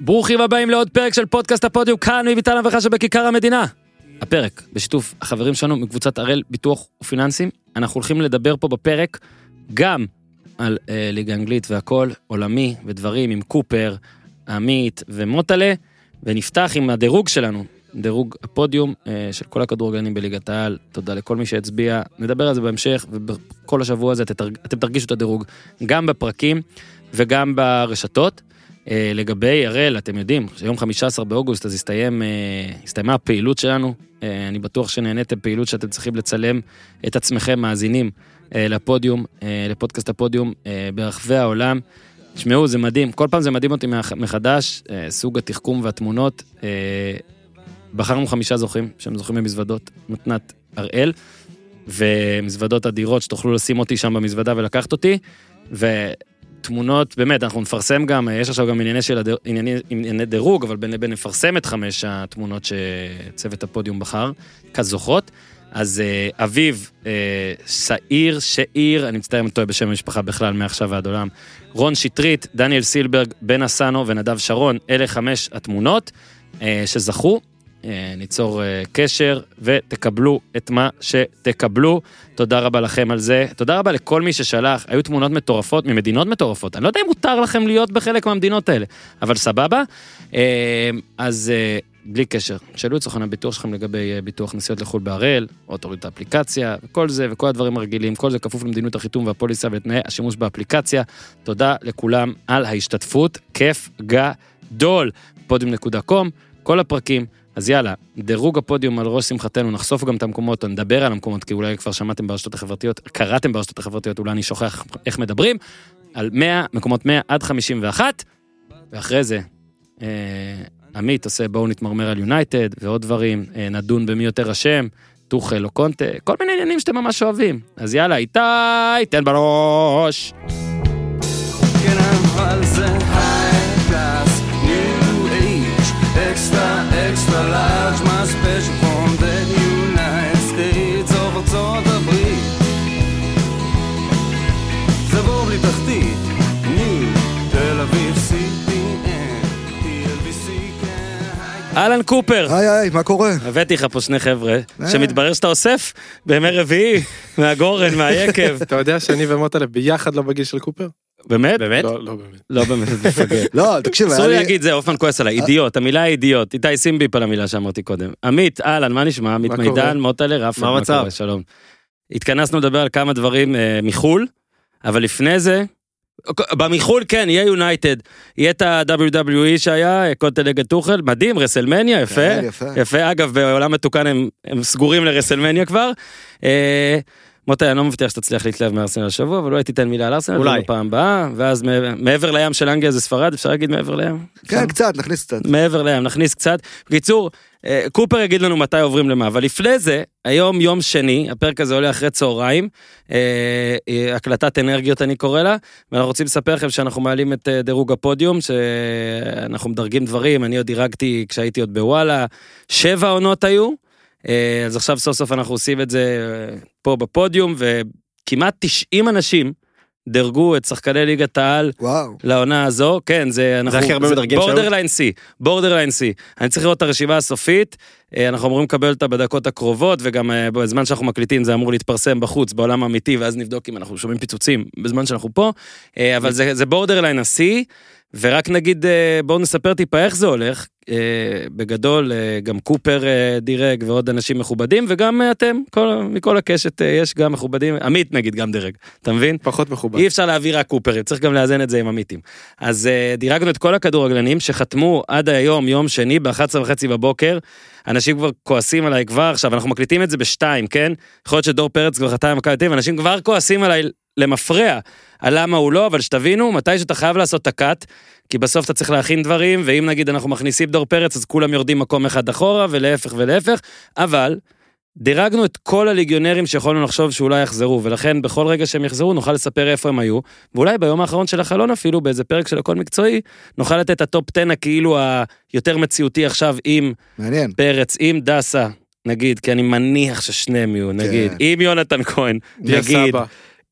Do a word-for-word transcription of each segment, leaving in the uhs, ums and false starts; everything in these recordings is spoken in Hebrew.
ברוכים הבאים לעוד פרק של פודקאסט הפודיום, כאן מביטל המבחה שבכיכר המדינה. הפרק בשיתוף החברים שלנו מקבוצת הראל ביטוח ופיננסים. אנחנו הולכים לדבר פה בפרק גם על אה, ליגה אנגלית והכל, עולמי ודברים עם קופר, עמית ומוטלה, ונפתח עם הדירוג שלנו, דירוג הפודיום אה, של כל הכדורגלנים בליגת העל. תודה לכל מי שהצביע, נדבר על זה בהמשך, ובכל השבוע הזה אתם, אתם תרגישו את הדירוג גם בפרקים וגם ברשתות. לגבי הראל, אתם יודעים, שיום חמישה עשר באוגוסט, אז הסתיים, הסתיימה הפעילות שלנו. אני בטוח שנהניתם פעילות שאתם צריכים לצלם את עצמכם מאזינים לפודיום, לפודקאסט הפודיום ברחבי העולם. תשמעו, זה מדהים. כל פעם זה מדהים אותי מחדש, סוג התחכום והתמונות. בחרנו חמישה זוכים, שהם זוכים במזוודות, מתנת הראל, ומזוודות אדירות שתוכלו לשים אותי שם במזוודה ולקחת אותי, ו... תמונות, באמת, אנחנו נפרסם גם, יש עכשיו גם ענייני של הדר, ענייני, ענייני דירוג, אבל בין לבין נפרסם את חמש התמונות שצוות הפודיום בחר, כזוכות. אז אביב, סעיר, שאיר, אני מצטער טועה בשם המשפחה בכלל, מעכשיו ועד עולם, רון שטרית, דניאל סילברג, בן אסנו ונדב שרון, אלה חמש התמונות שזכו. ניצור קשר ותקבלו את מה שתקבלו. תודה רבה לכם על זה. תודה רבה לכל מי ששלח. היו תמונות מטורפות ממדינות מטורפות. אני לא יודע אם מותר לכם להיות בחלק מהמדינות האלה, אבל סבבה. אז בלי קשר, שאלו את סוכן הביטוח שלכם לגבי ביטוח נסיעות לחול בהראל, או תוריד את האפליקציה, וכל זה, וכל הדברים הרגילים, כל זה כפוף למדינות החיתום והפוליסה ולתנאי השימוש באפליקציה. תודה לכולם על ההשתתפות. כיף גדול. פודיום נקודה קום, כל הפרקים. אז יאללה, דירוג הפודיום על ראש שמחתנו, נחשוף גם את המקומות, נדבר על המקומות, כי אולי כבר שמעתם ברשתות החברתיות, קראתם ברשתות החברתיות, אולי אני שוכח איך מדברים, על מאה, מקומות מאה עד חמישים ואחת, ואחרי זה, אה, עמית עושה בואו נתמרמר על יונייטד, ועוד דברים, אה, נדון במי יותר השם, טוחל או קונטה, כל מיני עניינים שאתם ממש אוהבים. אז יאללה, איתי, תן בראש. כן, אבל זה high class, new age, extra, extra large, my special from the United States of ארצות הברית. זה בור בלי תחתית, ניו, תל אביב, סי פי אן, טי אל וי סי, כן. אלן קופר. היי היי, מה קורה? הבאתי לך פה שני חבר'ה, שמתברר שאתה אוסף בימי רביעי, מהגורן, מהיקב. אתה יודע שאני ומוטלה ביחד לא בגיל של קופר? באמת? באמת? לא, לא באמת. לא באמת, מפגר. לא, תקשיב, אסור לי להגיד זה, אופן כועס עליי, אידיוט, המילה אידיוט, איתי שים ביפ על המילה שאמרתי קודם. עמית, אהלן, מה נשמע? עמית מידן, מוטלה, רפה, מה המצב? שלום. התכנסנו לדבר על כמה דברים מחול, אבל לפני זה, במחול כן, יהיה יונייטד, יהיה את ה-דאבליו דאבליו אי שהיה, קונטה נגד טוחל, מדהים, רסלמניה, יפה, יפה, אגב, בעולם מתוקן הם סגורים לרסלמניה כבר, מוטי, אני לא מבטיח שתצליח להתלהב מארסנל השבוע, אבל אולי תיתן מילה על ארסנל, אולי בפעם הבאה, ואז מעבר לים של אנגליה זה ספרד, אפשר להגיד מעבר לים? כן, קצת, נכניס קצת. מעבר לים, נכניס קצת. בקיצור, קופר יגיד לנו מתי עוברים למה, אבל לפני זה, היום יום שני, הפרק הזה עולה אחרי צהריים, הקלטת אנרגיות אני קורא לה, ואנחנו רוצים לספר לכם שאנחנו מעלים את דירוג הפודיום, שאנחנו מדרגים דברים, אני עוד דירגתי כשהייתי עוד בוואלה, שבע עונות היו, אז עכשיו סוף סוף אנחנו עושים את זה פה בפודיום, וכמעט תשעים אנשים דרגו את שחקני ליגת העל לעונה הזו, כן, זה בורדרליין סי, בורדרליין סי, אני צריך לראות את הרשימה הסופית, אנחנו אמורים לקבל אותה בדקות הקרובות, וגם בזמן שאנחנו מקליטים זה אמור להתפרסם בחוץ, בעולם האמיתי, ואז נבדוק אם אנחנו שומעים פיצוצים בזמן שאנחנו פה, אבל זה בורדרליין הסי, ורק נגיד, בואו נספר טיפה איך זה הולך, בגדול, גם קופר דירג ועוד אנשים מכובדים, וגם אתם, מכל הקשת יש גם מכובדים, עמית נגיד גם דירג, אתה מבין? פחות מכובד. אי אפשר להעביר רק קופרים, צריך גם לאזן את זה עם עמיתים. אז דירגנו את כל הכדורגלנים שחתמו עד היום, יום שני, ב-אחת עשרה וחצי בבוקר, אנשים כבר כועסים עליי כבר, עכשיו אנחנו מקליטים את זה בשתיים, כן? יכול להיות שדור פרץ כבר חתם מקליטים, אנשים כבר כועסים עליי למפרע, על למה הוא לא, אבל שתבינו, מתי שאתה חייב לעשות את הקאט, כי בסוף אתה צריך להכין דברים, ואם נגיד אנחנו מכניסים דור פרץ, אז כולם יורדים מקום אחד אחורה, ולהפך ולהפך, אבל דירגנו את כל הליגיונרים שיכולנו לחשוב שאולי יחזרו, ולכן בכל רגע שהם יחזרו, נוכל לספר איפה הם היו, ואולי ביום האחרון של החלון אפילו, באיזה פרק של הכל מקצועי, נוכל לתת את הטופ עשר הכאילו היותר מציאותי עכשיו עם מעניין. פרץ, עם דסה, נגיד, כי אני מניח ששניהם יהיו, נגיד, עם יונתן כהן, נגיד,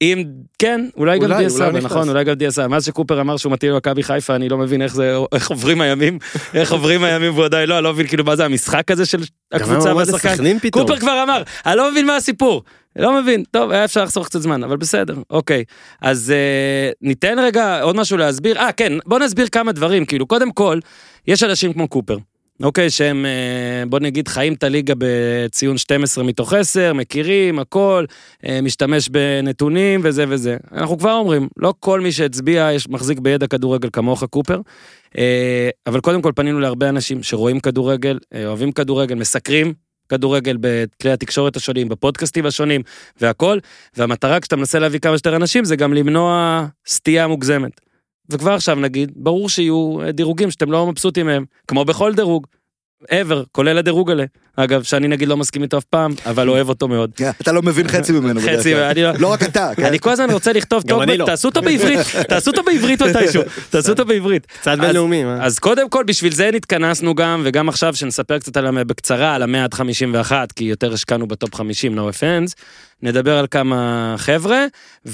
אם, כן, אולי גם אולי, דיה סבא, אולי נכון, נכנס. אולי גם דיה סבא. מאז שקופר אמר שהוא מתאים למכבי חיפה, אני לא מבין איך זה, איך עוברים הימים, איך עוברים הימים, והוא עדיין לא, אני לא מבין כאילו מה זה המשחק הזה של הקבוצה והשחקן. קופר כבר אמר, אני לא מבין מה הסיפור. לא מבין, טוב, היה אפשר לחסוך קצת זמן, אבל בסדר, אוקיי. אז אה, ניתן רגע עוד משהו להסביר. אה, כן, בוא נסביר כמה דברים, כאילו, קודם כל, יש אנשים כמו קופר, אוקיי, שהם, אה, בוא נגיד, חיים את הליגה בציון שתים עשרה מתוך עשר, מכירים, הכל, אה, משתמש בנתונים וזה וזה. אנחנו כבר אומרים, לא כל מי שהצביע יש מחזיק בידע כדורגל כמוך קופר, אה, אבל קודם כל פנינו להרבה אנשים שרואים כדורגל, אה, אוהבים כדורגל, מסקרים, כדורגל בכלי התקשורת השונים, בפודקאסטים השונים והכל, והמטרה כשאתה מנסה להביא כמה שיותר אנשים זה גם למנוע סטייה מוגזמת. וכבר עכשיו נגיד, ברור שיהיו דירוגים שאתם לא מבסוטים מהם, כמו בכל דירוג, ever, כולל הדירוג עלה. אגב, שאני נגיד לא מסכים איתו אף פעם, אבל אוהב אותו מאוד. אתה לא מבין חצי ממנו. חצי, אני לא... לא רק אתה. אני כל הזמן רוצה לכתוב טוב, תעשו אותו בעברית, תעשו אותו בעברית מתישהו, תעשו אותו בעברית. קצת בינלאומי. אז קודם כל, בשביל זה נתכנסנו גם, וגם עכשיו שנספר קצת בקצרה, על ה-מאה עד חמישים ואחת, כי יותר השקענו בטופ חמישים, no offense, נדבר על כמה חבר'ה,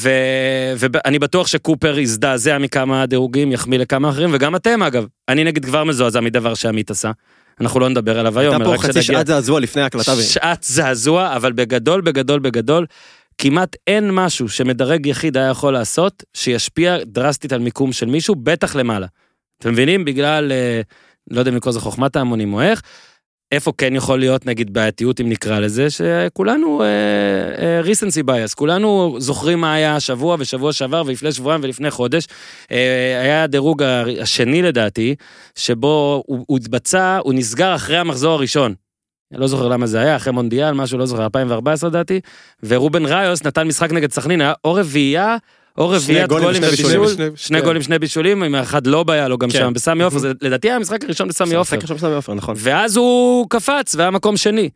ואני בטוח שקופר יזדעזע מכמה דירוגים, יחמיא לכמה אחרים, וגם אתם אגב, אני נגיד כבר מזועזע מדבר שעמית עשה. אנחנו לא נדבר עליו היום. אתה פה חצי שעת זעזוע לפני הקלטה. שעת זעזוע, אבל בגדול, בגדול, בגדול, כמעט אין משהו שמדרג יחיד היה יכול לעשות, שישפיע דרסטית על מיקום של מישהו, בטח למעלה. אתם מבינים? בגלל, לא יודע אם לקרוא זה חוכמת ההמונים או איך, איפה כן יכול להיות, נגיד, בעייתיות, אם נקרא לזה, שכולנו recency bias, כולנו זוכרים מה היה השבוע ושבוע שעבר, ולפני שבועיים ולפני חודש, היה הדירוג השני לדעתי, שבו הוא התבצע, הוא נסגר אחרי המחזור הראשון. אני לא זוכר למה זה היה, אחרי מונדיאל, משהו, לא זוכר, אלפיים וארבע עשרה דעתי, ורובן ראיוס נתן משחק נגד סכנין, היה או רביעייה, או רביעיית גולים ובישול, שני גולים, שני בישולים, עם אחד לא היה לו גם שם, בסמי עופר, זה לדעתי היה המשחק הראשון בסמי עופר, ואז הוא קפץ, והיה מקום שני.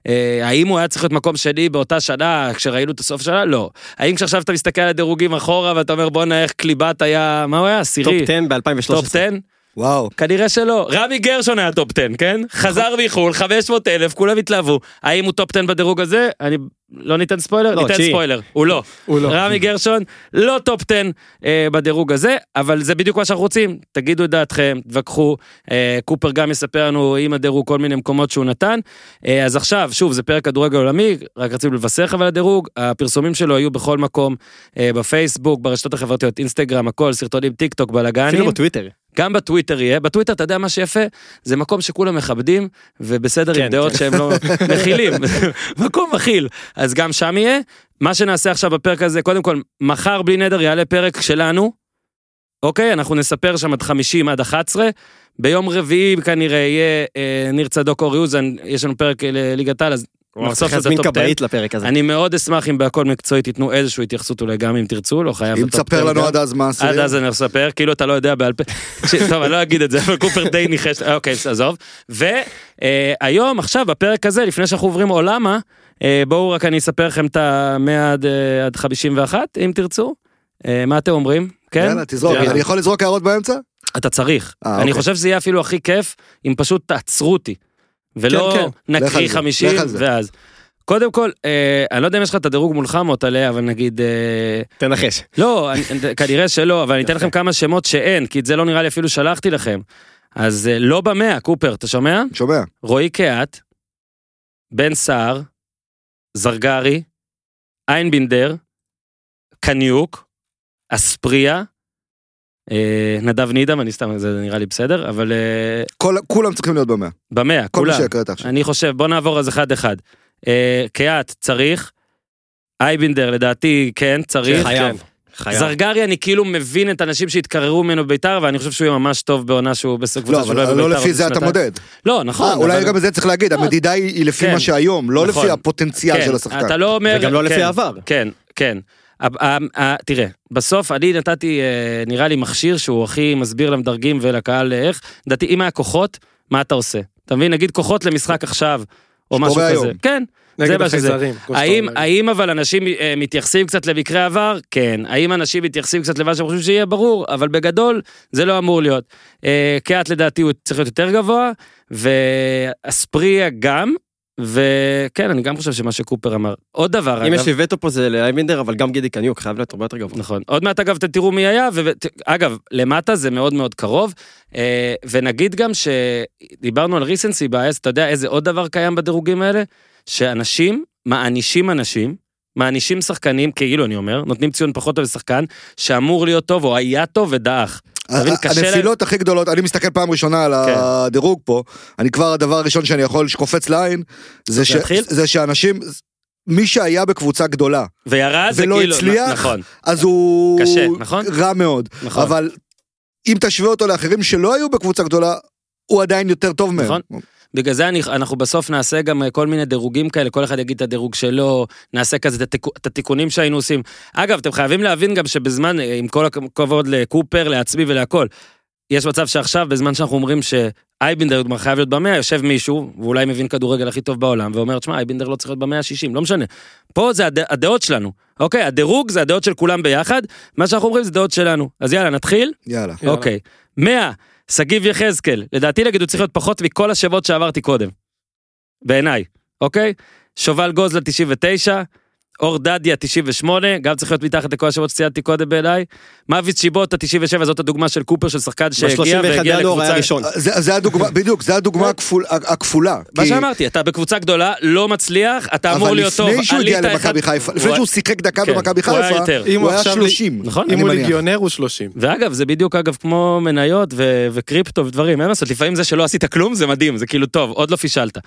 האם הוא היה צריך להיות מקום שני באותה שנה, כשראינו את הסוף שנה? לא. האם כשעכשיו אתה מסתכל על הדירוגים אחורה, ואתה אומר בוא נעה איך קליבת היה, מה הוא היה? סירי? טופ עשר ב-אלפיים ושלוש עשרה. טופ עשר? וואו. כנראה שלא. רמי גרשון היה טופ עשר, כן? חזר מחול, חמש מאות אלף, כולם התלהבו. האם הוא טופ עשר בדירוג הזה? אני לא ניתן ספוילר? ניתן ספוילר. הוא לא. רמי גרשון לא טופ עשר בדירוג הזה, אבל זה בדיוק מה שאנחנו רוצים. תגידו את דעתכם, תווכחו. קופר גם יספר לנו עם הדירוג כל מיני מקומות שהוא נתן. אז עכשיו, שוב, זה פרק כדורגל עולמי, רק רצינו לבשר אבל הדירוג. הפרסומים שלו היו בכל מקום, בפייסבוק, ברשתות החברתיות, אינסטגרם, הכל, סרטונים, טיק טוק, בלגנים. אפילו בטוויטר. גם בטוויטר יהיה, בטוויטר אתה יודע מה שיפה, זה מקום שכולם מכבדים, ובסדר עם דעות שהם לא מכילים, מקום מכיל, אז גם שם יהיה, מה שנעשה עכשיו בפרק הזה, קודם כל, מחר בלי נדר יעלה פרק שלנו, אוקיי, אנחנו נספר שם עד חמישים עד אחת עשרה, ביום רביעי כנראה יהיה ניר צדוק אורי אוזן, יש לנו פרק לליגת העל, אז נחשוף את הטופ עשר. אני מאוד אשמח אם בהכל מקצועי תיתנו איזושהי התייחסות אולי גם אם תרצו, לא חייב. אם תספר לנו עד אז מה עשרים. עד אז אני אספר, כאילו אתה לא יודע בעל פה. טוב, אני לא אגיד את זה, אבל קופר די ניחש, אוקיי, עזוב. והיום, עכשיו, בפרק הזה, לפני שאנחנו עוברים עולמה, בואו רק אני אספר לכם את ה-מאה עד חמישים ואחת, אם תרצו. מה אתם אומרים? כן? יאללה, תזרוק. אני יכול לזרוק הערות באמצע? אתה צריך. אני חושב שזה יהיה אפילו הכי כיף, אם פשוט תעצרו אותי. ולא כן, כן. נקריא חמישים, ואז. קודם כל, אה, אני לא יודע אם יש לך את הדירוג מולך מוטלה, אבל נגיד... אה, תנחש. לא, אני, כנראה שלא, אבל אני אתן לכם כמה שמות שאין, כי את זה לא נראה לי אפילו שלחתי לכם. אז אה, לא במאה, קופר, אתה שומע? שומע. רועי קהת, בן סער, זרגרי, איינבינדר, קניוק, אספריה, אה, נדב נידם, אני סתם, זה נראה לי בסדר, אבל... אה, כל, כולם צריכים להיות במאה. במאה, כל כולם. מי שהקראת עכשיו. אני חושב, בוא נעבור אז אחד אחד. אה, קהת, צריך. אייבינדר, לדעתי, כן, צריך. חייב. חייב. זרגרי, אני כאילו מבין את האנשים שהתקררו ממנו בביתר, ואני חושב שהוא יהיה ממש טוב בעונה שהוא בסקבוצה לא, שלו אבל לא לפי זה אתה מודד. לא, נכון. אולי גם בזה צריך להגיד, המדידה היא לפי מה שהיום, לא לפי הפוטנציאל של השחקן. אתה לא אומר... וגם לא לפי העבר. כן, כן. תראה, בסוף אני נתתי, נראה לי מכשיר שהוא הכי מסביר למדרגים ולקהל איך, דעתי, אם היה כוחות, מה אתה עושה? אתה מבין, נגיד כוחות למשחק עכשיו, או משהו כזה. כן. זה מה שזה. האם, האם אבל אנשים מתייחסים קצת למקרה עבר? כן. האם אנשים מתייחסים קצת למה שהם חושבים שיהיה ברור? אבל בגדול זה לא אמור להיות. קהת לדעתי הוא צריך להיות יותר גבוה, ואספריה גם, וכן, אני גם חושב שמה שקופר אמר. עוד דבר, אם יש לי וטו פה זה לאייבינדר, אבל גם גידי קניוק, חייב להיות הרבה יותר גבוה. נכון. עוד מעט, אגב, תראו מי היה, ואגב, למטה זה מאוד מאוד קרוב, ונגיד גם שדיברנו על ריסנסי בייס, אתה יודע איזה עוד דבר קיים בדירוגים האלה? שאנשים מענישים אנשים, מענישים שחקנים, כאילו אני אומר, נותנים ציון פחות טוב לשחקן, שאמור להיות טוב, או היה טוב ודאח. הנפילות הכי גדולות, אני מסתכל פעם ראשונה על הדירוג פה, אני כבר הדבר הראשון שאני יכול שקופץ לעין, זה שאנשים, מי שהיה בקבוצה גדולה, וירד ולא הצליח, אז הוא רע מאוד, אבל אם תשווה אותו לאחרים שלא היו בקבוצה גדולה, הוא עדיין יותר טוב מהם. נכון. בגלל זה אנחנו בסוף נעשה גם כל מיני דירוגים כאלה, כל אחד יגיד את הדירוג שלו, נעשה כזה את התיקונים שהיינו עושים. אגב, אתם חייבים להבין גם שבזמן, עם כל הכבוד לקופר, לעצמי ולהכל, יש מצב שעכשיו, בזמן שאנחנו אומרים שאייבינדר חייב להיות במאה, יושב מישהו, ואולי מבין כדורגל הכי טוב בעולם, ואומר, תשמע, אייבינדר לא צריך להיות במאה ה-שישים, לא משנה. פה זה הדעות שלנו, אוקיי? הדירוג זה הדעות של כולם ביחד, מה שאנחנו אומרים זה דעות שלנו. אז יאללה, נתחיל? יאללה. אוקיי. מאה. סגיב יחזקאל, לדעתי להגיד הוא צריך להיות פחות מכל השבועות שעברתי קודם, בעיניי, אוקיי? שובל גוזלה תשעים ותשע, אור דדיה תשעים ושמונה, גם צריך להיות מתחת לכל השבועות שציידתי קודם בעיניי, מויץ שיבוטה תשעים ושבע, זאת הדוגמה של קופר של שחקן שהגיע והגיע לקבוצה ראשון. זה הדוגמה, בדיוק, זה הדוגמה הכפולה. מה שאמרתי, אתה בקבוצה גדולה, לא מצליח, אתה אמור להיות טוב, אבל לפני שהוא הגיע למכבי חיפה, לפני שהוא שיחק דקה במכבי חיפה, הוא היה שלושים. אם הוא ליגיונר הוא שלושים. ואגב, זה בדיוק אגב כמו מניות וקריפטו ודברים, אין לעשות, לפעמים זה שלא עשית כלום, זה מדהים, זה כאילו טוב, עוד לא פישלת.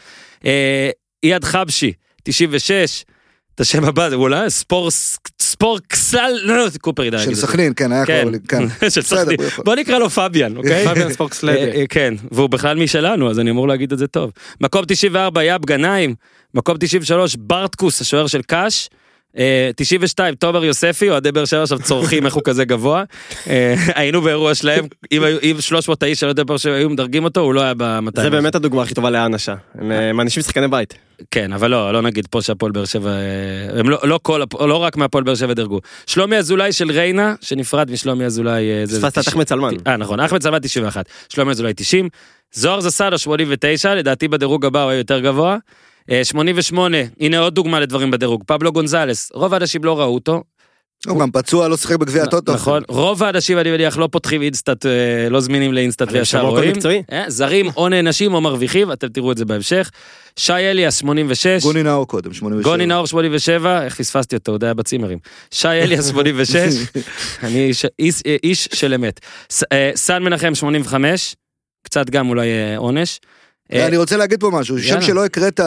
איאד חבשי, תשעים ושש, את השם הבא, זה אולי ספור, ספור קסל, לא, לא, קופר ידע. של סכנין, כן, היה כבר, כן. של סכנין. בוא נקרא לו פביאן, אוקיי? פביאן ספור קסלדה. כן, והוא בכלל משלנו, אז אני אמור להגיד את זה טוב. מקום תשעים וארבע, יאב גנאים, מקום תשעים ושלוש, ברטקוס, השוער של קאש, תשעים ושתיים, תומר יוספי, אוהדי באר שבע עכשיו צורכים איך הוא כזה גבוה, היינו באירוע שלהם, אם שלוש מאות האיש של אוהדי באר שבע היו מדרגים אותו, הוא לא היה ב-מאתיים. זה באמת הדוגמה הכי טובה לאנשה, הם אנשים שחקני בית. כן, אבל לא, לא נגיד פה שהפועל באר שבע, הם לא, לא כל, לא רק מהפועל באר שבע דרגו. שלומי אזולאי של ריינה, שנפרד משלומי אזולאי, פספסת אחמד צלמן. אה, נכון, אחמד צלמן תשעים ואחת, שלומי אזולאי תשעים, זוהר זסאדו שמונים ותשע, לדעתי בדירוג הבא הוא היה יותר גבוה, שמונים ושמונה, הנה עוד דוגמה לדברים בדירוג, פבלו גונזלס, רוב האנשים לא ראו אותו. הוא גם פצוע, לא שיחק בגביע הטוטו. נכון, רוב האנשים אני מניח לא פותחים אינסטאט, לא זמינים לאינסטאט וישר רואים. זרים או נאנשים או מרוויחים, אתם תראו את זה בהמשך. שי אליאס שמונים ושש. גוני נאור קודם, שמונים ושבע. גוני נאור שמונים ושבע, איך פספסתי אותו, הוא היה בצימרים. שי אליאס שמונים ושש, אני איש של אמת. סן מנחם שמונים וחמש, קצת גם אולי עונש. אני רוצה להגיד פה משהו, שם שלא הקראת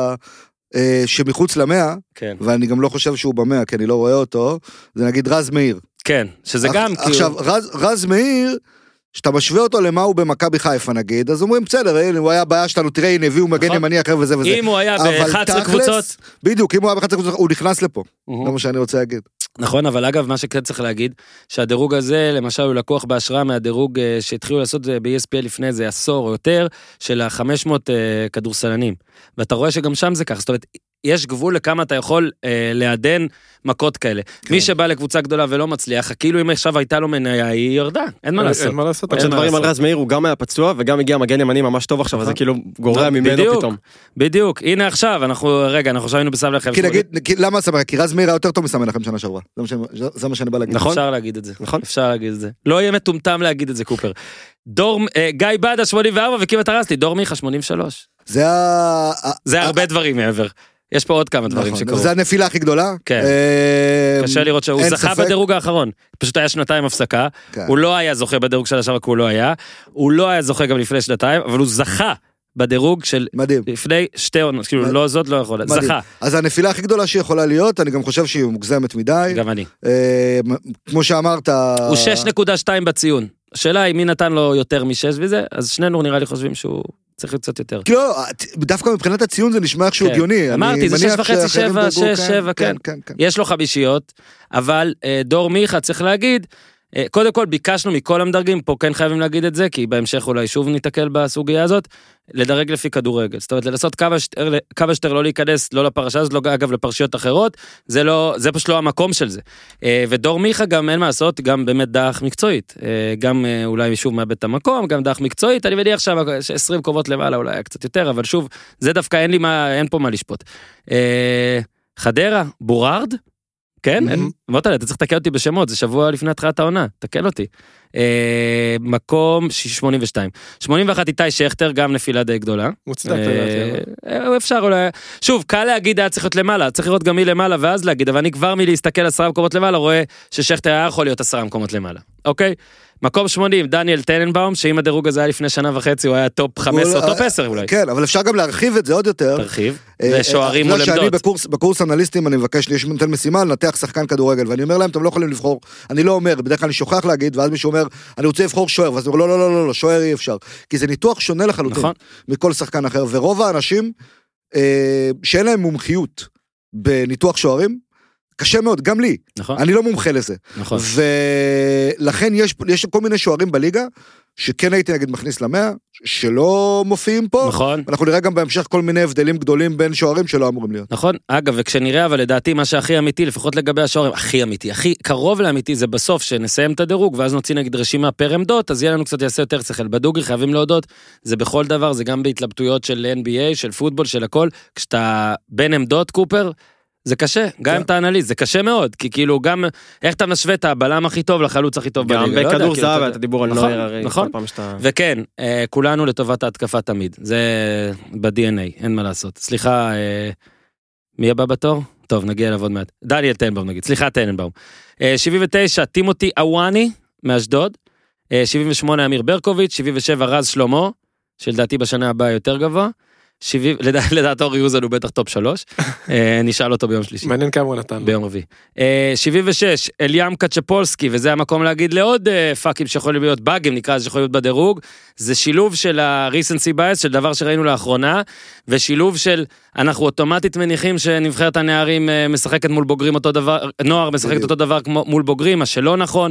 שמחוץ למאה, ואני גם לא חושב שהוא במאה, כי אני לא רואה אותו, זה נגיד רז מאיר. כן, שזה גם... עכשיו, רז מאיר, שאתה משווה אותו למה הוא במכבי חיפה נגיד, אז אומרים, בסדר, הוא היה בעיה שלנו, תראה, הנה, הביאו מגן ימני אחר וזה וזה. אם הוא היה ב-אחת עשרה קבוצות... בדיוק, אם הוא היה ב-אחת עשרה קבוצות, הוא נכנס לפה. זה מה שאני רוצה להגיד. נכון, אבל אגב, מה שכן צריך להגיד, שהדירוג הזה, למשל, הוא לקוח בהשראה מהדירוג שהתחילו לעשות ב-E S P N לפני איזה עשור או יותר, של ה-חמש מאות כדורסלנים. ואתה רואה שגם שם זה כך, זאת אומרת, יש גבול לכמה אתה יכול אה, לעדן מכות כאלה. כן. מי שבא לקבוצה גדולה ולא מצליח, כאילו אם עכשיו הייתה לו מניה, היא ירדה, אין מה לעשות. אין מה לעשות. כשדברים על רז מאיר, הוא גם היה פצוע, וגם הגיע מגן ימני ממש טוב עכשיו, אז זה כאילו גורע ממנו פתאום. בדיוק, הנה עכשיו, אנחנו, רגע, אנחנו עכשיו היינו בסבלה לכם. כי נגיד, למה סבבה? כי רז מאיר היה יותר טוב מסמן לכם שנה שעברה. זה מה שאני בא להגיד. נכון? אפשר להגיד את זה. נכון? אפשר להגיד את זה. לא יהיה מטומטם להגיד את זה, קופר. דור, גיא בדה שמונים וארבע וכמעט הרסתי, דור מיכה שמונים ושלוש. זה ה... זה הרבה דברים מעבר. יש פה עוד כמה דברים שקרו. זה הנפילה הכי גדולה. כן. קשה לראות שהוא זכה בדירוג האחרון. פשוט היה שנתיים הפסקה. הוא לא היה זוכה בדירוג של השבוע, כי הוא לא היה. הוא לא היה זוכה גם לפני שנתיים, אבל הוא זכה בדירוג של... מדהים. לפני שתי עונות, כאילו לא זאת לא יכול, זכה. אז הנפילה הכי גדולה שיכולה להיות, אני גם חושב שהיא מוגזמת מדי. גם אני. כמו שאמרת... הוא שש נקודה שתיים בציון. השאלה היא מי נתן לו יותר משש וזה, אז שנינו נראה לי חושבים שהוא צריך קצת יותר. לא, דווקא מבחינת הציון זה נשמע איך שהוא הגיוני. אמרתי, זה שש וחצי, שבע, שש, שבע, כן. יש לו חמישיות, אבל דור מיכה צריך להגיד, קודם כל ביקשנו מכל המדרגים, פה כן חייבים להגיד את זה, כי בהמשך אולי שוב ניתקל בסוגיה הזאת, לדרג לפי כדורגל, זאת אומרת, לנסות קו השטר לא להיכנס, לא לפרשה הזאת, לא אגב לפרשיות אחרות, זה לא, זה פשוט לא המקום של זה. ודור מיכה גם אין מה לעשות, גם באמת דרך מקצועית, גם אולי שוב מאבד את המקום, גם דרך מקצועית, אני מניח עכשיו עשרים קובות למעלה, אולי היה קצת יותר, אבל שוב, זה דווקא אין לי מה, אין פה מה לשפוט. חדרה, בורארד, כן? מוטל, אתה צריך לתקל אותי בשמות, זה שבוע לפני התחלת העונה, תקל אותי. מקום שמונים ושתיים. שמונים ואחת איתי שכטר, גם נפילה די גדולה. מוצדק, אפשר אולי, שוב, קל להגיד, היה צריך להיות למעלה, צריך לראות גם מי למעלה ואז להגיד, אבל אני כבר מלהסתכל עשרה מקומות למעלה, רואה ששכטר היה יכול להיות עשרה מקומות למעלה. אוקיי? מקום שמונים, דניאל טננבאום, שאם הדירוג הזה היה לפני שנה וחצי, הוא היה טופ חמש עשרה, טופ עשר אולי. כן, אבל אפשר גם להרחיב את זה עוד יותר. תרחיב, ושוערים מול עמדות. בקורס אנליסטים אני מבקש, יש נותן משימה, לנתח שחקן כדורגל, ואני אומר להם, אתם לא יכולים לבחור, אני לא אומר, בדרך כלל אני שוכח להגיד, ואז מישהו אומר, אני רוצה לבחור שוער, ואז אני אומר, לא, לא, לא, לא, שוער אי אפשר. כי זה ניתוח שונה לחלוטין, מכל שחקן אחר, ורוב האנשים, שאין להם מומחיות בניתוח שוערים, קשה מאוד, גם לי, נכון. אני לא מומחה לזה, נכון. ולכן יש, יש כל מיני שוערים בליגה, שכן הייתי נגיד מכניס למאה, שלא מופיעים פה, נכון. אנחנו נראה גם בהמשך כל מיני הבדלים גדולים בין שוערים שלא אמורים להיות. נכון, אגב, וכשנראה, אבל לדעתי מה שהכי אמיתי, לפחות לגבי השוערים, הכי אמיתי, הכי קרוב לאמיתי, זה בסוף שנסיים את הדירוג, ואז נוציא נגיד רשימה פר עמדות, אז יהיה לנו קצת יעשה יותר שכל בדוגרי, חייבים להודות, זה בכל דבר, זה גם בהתלבטויות של אן בי איי, של פוטבול, של הכל, כשאתה בין עמדות קופר, זה קשה, גם אם אתה אנליסט, זה קשה מאוד, כי כאילו גם, איך אתה משווה את הבלם הכי טוב לחלוץ הכי טוב בליגה? גם בכדור זהב, אתה דיבור על נויר הרי, כל פעם שאתה... וכן, כולנו לטובת ההתקפה תמיד, זה ב-די אן איי, אין מה לעשות. סליחה, מי הבא בתור? טוב, נגיע אליו עוד מעט. דניאל טננבאום נגיד, סליחה טננבאום. שבעים ותשע, טימותי אוואני, מאשדוד, שבעים ושמונה, אמיר ברקוביץ', שבעים ושבע, רז שלמה, שלדעתי בשנה הבאה יותר גבוה, לדעתו ריוזן הוא בטח טופ שלוש, נשאל אותו ביום שלישי. מעניין כמה הוא נתן. ביום רביעי. שבעים ושש, אליאם קצ'פולסקי, וזה המקום להגיד לעוד פאקים שיכולים להיות באגים, נקרא זה שיכולים להיות בדירוג, זה שילוב של ה-recency bias, של דבר שראינו לאחרונה, ושילוב של, אנחנו אוטומטית מניחים שנבחרת הנערים משחקת מול בוגרים אותו דבר, נוער משחקת אותו דבר כמו מול בוגרים, מה שלא נכון,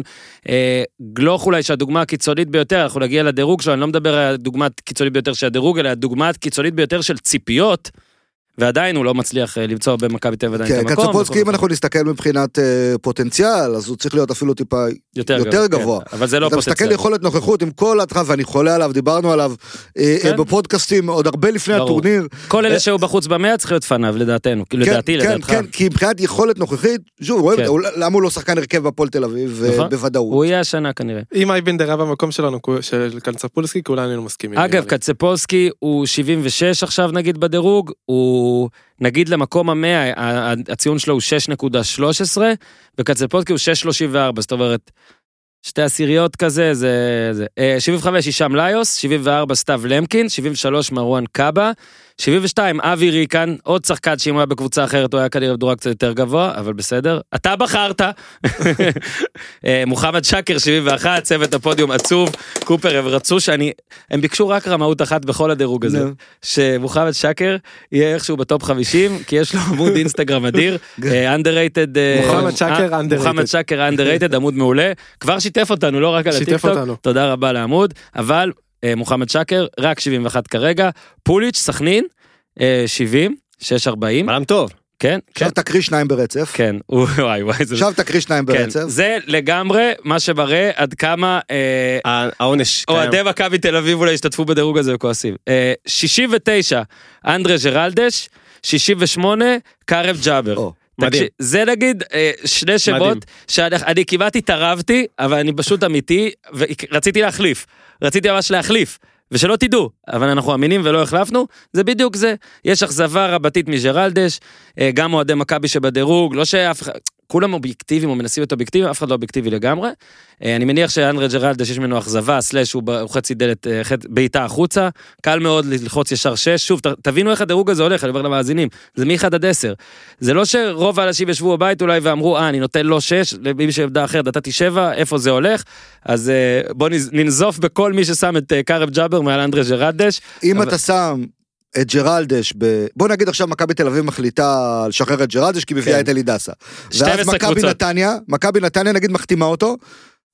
גלוך אולי שהדוגמה הקיצונית ביותר, אנחנו נגיע לדירוג שלו, אני לא מדבר על הדוגמה הקיצונית ביותר של הדירוג, אלא הדוגמה הקיצונית ביותר של ציפיות, ועדיין הוא לא מצליח למצוא במכבי תל אביב עדיין את המקום. קצ'פולסקי, אם אנחנו נסתכל מבחינת פוטנציאל, אז הוא צריך להיות אפילו טיפה יותר גבוה. אבל זה לא פוטנציאל. אתה מסתכל יכולת נוכחות עם כל התחב, ואני חולה עליו, דיברנו עליו בפודקאסטים עוד הרבה לפני הטורניר. כל אלה שהוא בחוץ במאה צריך להיות פניו, לדעתנו, לדעתי, לדעתך. כן, כי מבחינת יכולת נוכחית, למה הוא לא שחקן הרכב בפועל תל אביב, בוודאות. הוא יהיה השנה כנראה. אם אייבן דרה במקום שלנו, של קצ'פולסקי, כולנו מסכימים. אגב, קצ'פולסקי הוא שבעים ושש עכשיו נגיד בדירוג, הוא נגיד למקום המאה, הציון שלו הוא שש נקודה שלוש עשרה, וקצ'פולסקי הוא שש נקודה שלושים וארבע, זאת אומרת, שתי עשיריות כזה, זה, זה. שבעים וחמש הישם ליוס, שבעים וארבע סטאב למקין, שבעים ושלוש מרואן קאבה, שבעים ושתיים אבי ריקן, עוד שחקן שאם הוא היה בקבוצה אחרת, הוא היה כנראה בדורג קצת יותר גבוה, אבל בסדר. אתה בחרת. מוחמד שקר, שבעים ואחת, צוות הפודיום עצוב, קופר, הם רצו שאני, הם ביקשו רק רמאות אחת בכל הדירוג הזה, שמוחמד שקר יהיה איכשהו בטופ חמישים, כי יש לו עמוד אינסטגרם אדיר, underrated, מוחמד שקר underrated. מוחמד שקר underrated, עמוד מעולה, כבר שיתף אותנו, לא רק על הטיקטוק, תודה רבה לעמוד, אבל מוחמד שקר, רק שבעים ואחת כרגע, פוליץ', סכנין, שבעים, שש ארבעים. מלם טוב. כן. עכשיו תקריא שניים ברצף. כן, וואי וואי. עכשיו תקריא שניים ברצף. זה לגמרי מה שמראה עד כמה העונש. אוהדי מכבי תל אביב אולי השתתפו בדירוג הזה וכועסים. שישים ותשע, אנדרה ג'רלדש, שישים ושמונה, קרב ג'אבר. מדהים. זה נגיד שני שמות שאני כמעט התערבתי, אבל אני פשוט אמיתי, ורציתי להחליף. רציתי ממש להחליף. ושלא תדעו, אבל אנחנו אמינים ולא החלפנו, זה בדיוק זה. יש אכזבה רבתית מג'רלדש, גם אוהדי מכבי שבדירוג, לא שאף אחד, כולם אובייקטיביים או מנסים להיות אובייקטיביים, אף אחד לא אובייקטיבי לגמרי. אני מניח שאנדרה ג'רלדש יש ממנו אכזבה, סלש הוא חצי דלת בעיטה החוצה, קל מאוד ללחוץ ישר שש, שוב, תבינו איך הדירוג הזה הולך, אני אומר למאזינים, זה מ-אחד עד עשר. זה לא שרוב האנשים ישבו בבית אולי ואמרו, אה, אני נותן לו שש, למי שעבדה אחרת, נתתי שבע, איפה זה הולך? אז בוא ננזוף בכל מי ששם את קרב ג'אבר מעל אנדרה ג'רלדש. אם אתה שם את ג'רלדש, ב... בוא נגיד עכשיו מכבי תל אביב מחליטה לשחרר את ג'רלדש, כי מביאה את אלי דסה. ואז מכבי נתניה, מכבי נתניה נגיד מחתימה אותו,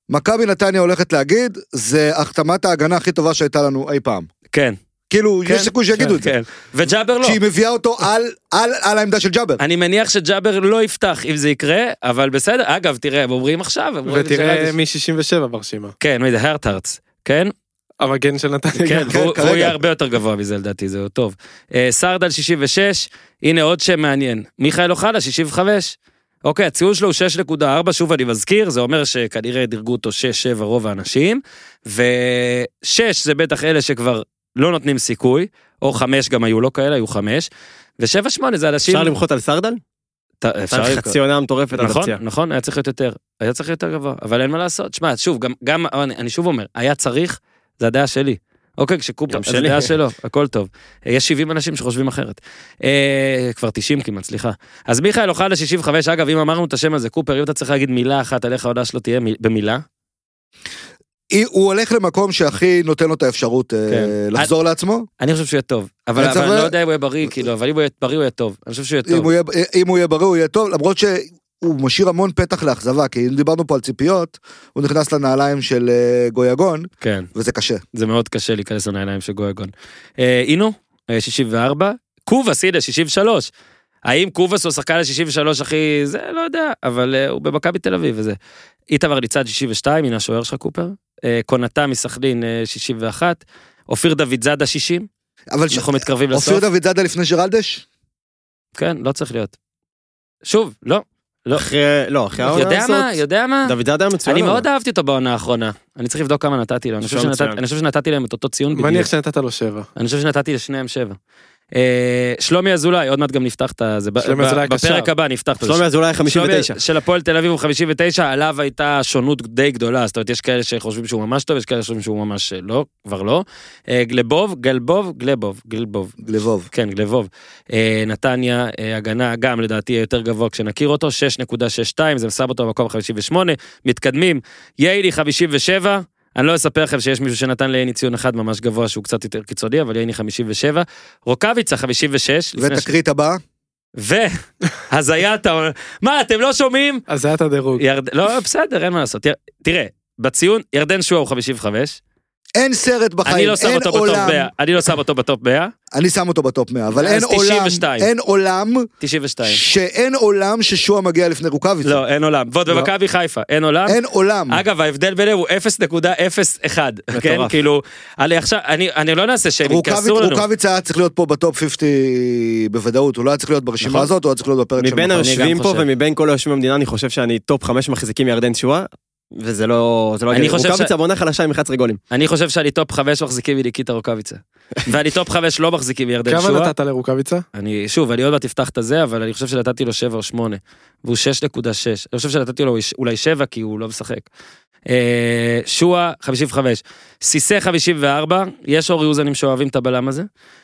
מכבי נתניה הולכת להגיד, זה החתמת ההגנה הכי טובה שהייתה לנו אי פעם. כן. כאילו, יש סיכוי שיגידו את זה. וג'אבר לא. שהיא מביאה אותו על העמדה של ג'אבר. אני מניח שג'אבר לא יפתח אם זה יקרה, אבל בסדר. אגב, תראה, הם אומרים עכשיו. ותראה מ-שישים ושבע ברשימה. כן, מי זה, הרטהרץ. כן? המגן של נתניה. כן, והוא יהיה הרבה יותר גבוה מזה לדעתי, זה טוב. סרדל שישים ושש, הנה עוד שם מעניין. מיכאל אוחנה שישים וחמש. אוקיי, הציון שלו הוא שש נקודה ארבע, שוב אני מזכיר, זה אומר שכנראה דרגו אותו שש שבע רוב האנשים, ו-שש זה בטח אלה שכבר לא נותנים סיכוי, או חמש גם היו לא כאלה, היו חמש, ו-שבע שמונה זה אנשים... אפשר למחות על סרדל? אפשר חצי עונה מטורפת על הפציעה. נכון, נכון, היה צריך להיות יותר, היה צריך יותר גבוה, אבל אין מה לעשות, שמע, שוב, גם, אני שוב אומר, היה צריך, זה הדעה שלי, אוקיי, כשקופר, זה הדעה שלו, הכל טוב. יש שבעים אנשים שחושבים אחרת. כבר תשעים כמעט, סליחה. אז מיכאל אוחנה שישים וחמש, אגב, אם אמרנו את השם הזה, קופר, אם אתה צריך להגיד מילה אחת על איך ההודעה שלו תהיה במילה? הוא הולך למקום שהכי נותן לו את האפשרות לחזור לעצמו. אני חושב שהוא יהיה טוב, אבל אני לא יודע אם הוא יהיה בריא, כאילו, אבל אם הוא יהיה בריא הוא יהיה טוב. אני חושב שהוא יהיה טוב. אם הוא יהיה בריא הוא יהיה טוב, למרות ש... הוא משאיר המון פתח לאכזבה, כי אם דיברנו פה על ציפיות, הוא נכנס לנעליים של גויגון, כן. וזה קשה. זה מאוד קשה להיכנס לנעליים של גויגון. אינו, שישים וארבע, קובס, הנה, שישים ושלוש. האם קובס הוא שחקן ל-שישים ושלוש, אחי, זה לא יודע, אבל הוא במכבי תל אביב, וזה. איתמר ניצד שישים ושתיים, הנה השוער שלך קופר. קונתה מסכנין שישים ואחת, אופיר דוד זאדה שישים. אנחנו מתקרבים לסוף. אופיר דוד זאדה לפני ג'רלדש? כן, לא צריך להיות. שוב, לא. לא, אחרי, לא, אחרי העונה הזאת. יודע מה, יודע מה? דוד זאדה היה מצוין. אני מאוד אהבתי אותו בעונה האחרונה. אני צריך לבדוק כמה נתתי לו. אני חושב שנתתי להם את אותו ציון בדיוק. מניח שנתת לו שבע. אני חושב שנתתי לשניהם שבע. שלומי אזולאי, עוד מעט גם נפתח את זה. בפרק הבא נפתח את זה. שלומי אזולאי חמישים ותשע. של הפועל תל אביב הוא חמישים ותשע, עליו הייתה שונות די גדולה. זאת אומרת, יש כאלה שחושבים שהוא ממש טוב, יש כאלה שחושבים שהוא ממש לא, כבר לא. גלבוב, גלבוב, גלבוב, גלבוב. גלבוב. כן, גלבוב. נתניה, הגנה, גם לדעתי יותר גבוה כשנכיר אותו, שש נקודה שש שתיים, זה מסב אותו במקום חמישים ושמונה. מתקדמים, ייני חמישים ושבע. אני לא אספר לכם שיש מישהו שנתן לעיני ציון אחד ממש גבוה שהוא קצת יותר קיצוני, אבל עיני חמישים ושבע, רוקביצה חמישים ושש. ותקרית הבאה. והזיית, מה אתם לא שומעים? הזיית הדירוג. לא, בסדר, אין מה לעשות. תראה, בציון, ירדן שועה הוא חמישים וחמש. אין סרט בחיים, אין עולם. אני לא שם אותו בטופ מאה. אני שם אותו בטופ מאה, אבל אין עולם, אין עולם, תשעים ושתיים. שאין עולם ששועה מגיע לפני רוקאביצה. לא, אין עולם. ועוד במכבי חיפה, אין עולם. אין עולם. אגב, ההבדל ביניהם הוא אפס נקודה אפס אחת. כן, כאילו, אני לא נעשה שהם ייכנסו לנו. רוקאביצה היה צריך להיות פה בטופ חמישים בוודאות, הוא לא היה צריך להיות ברשימה הזאת, הוא היה צריך להיות בפרק של מבין היושבים פה ומבין כל היושבים במדינה, אני חושב שאני טופ חמש מחזיקים ירדן שועה. וזה לא, זה לא, רוקאביצה בעונה חלשה עם אחד עשרה גולים. אני חושב שאני טופ חמש מחזיקים מניקיטה רוקאביצה. ואני טופ חמש לא מחזיקים מירדן שועה. כמה נתת לרוקאביצה? אני, שוב, אני עוד מעט תפתח את זה, אבל אני חושב שנתתי לו שבע או שמונה. והוא שש נקודה שש. אני חושב שנתתי לו אולי שבע, כי הוא לא משחק. שועה, חמישים וחמש. סיסה, חמישים וארבע. יש אורי אוזנים שאוהבים את הבלם הזה.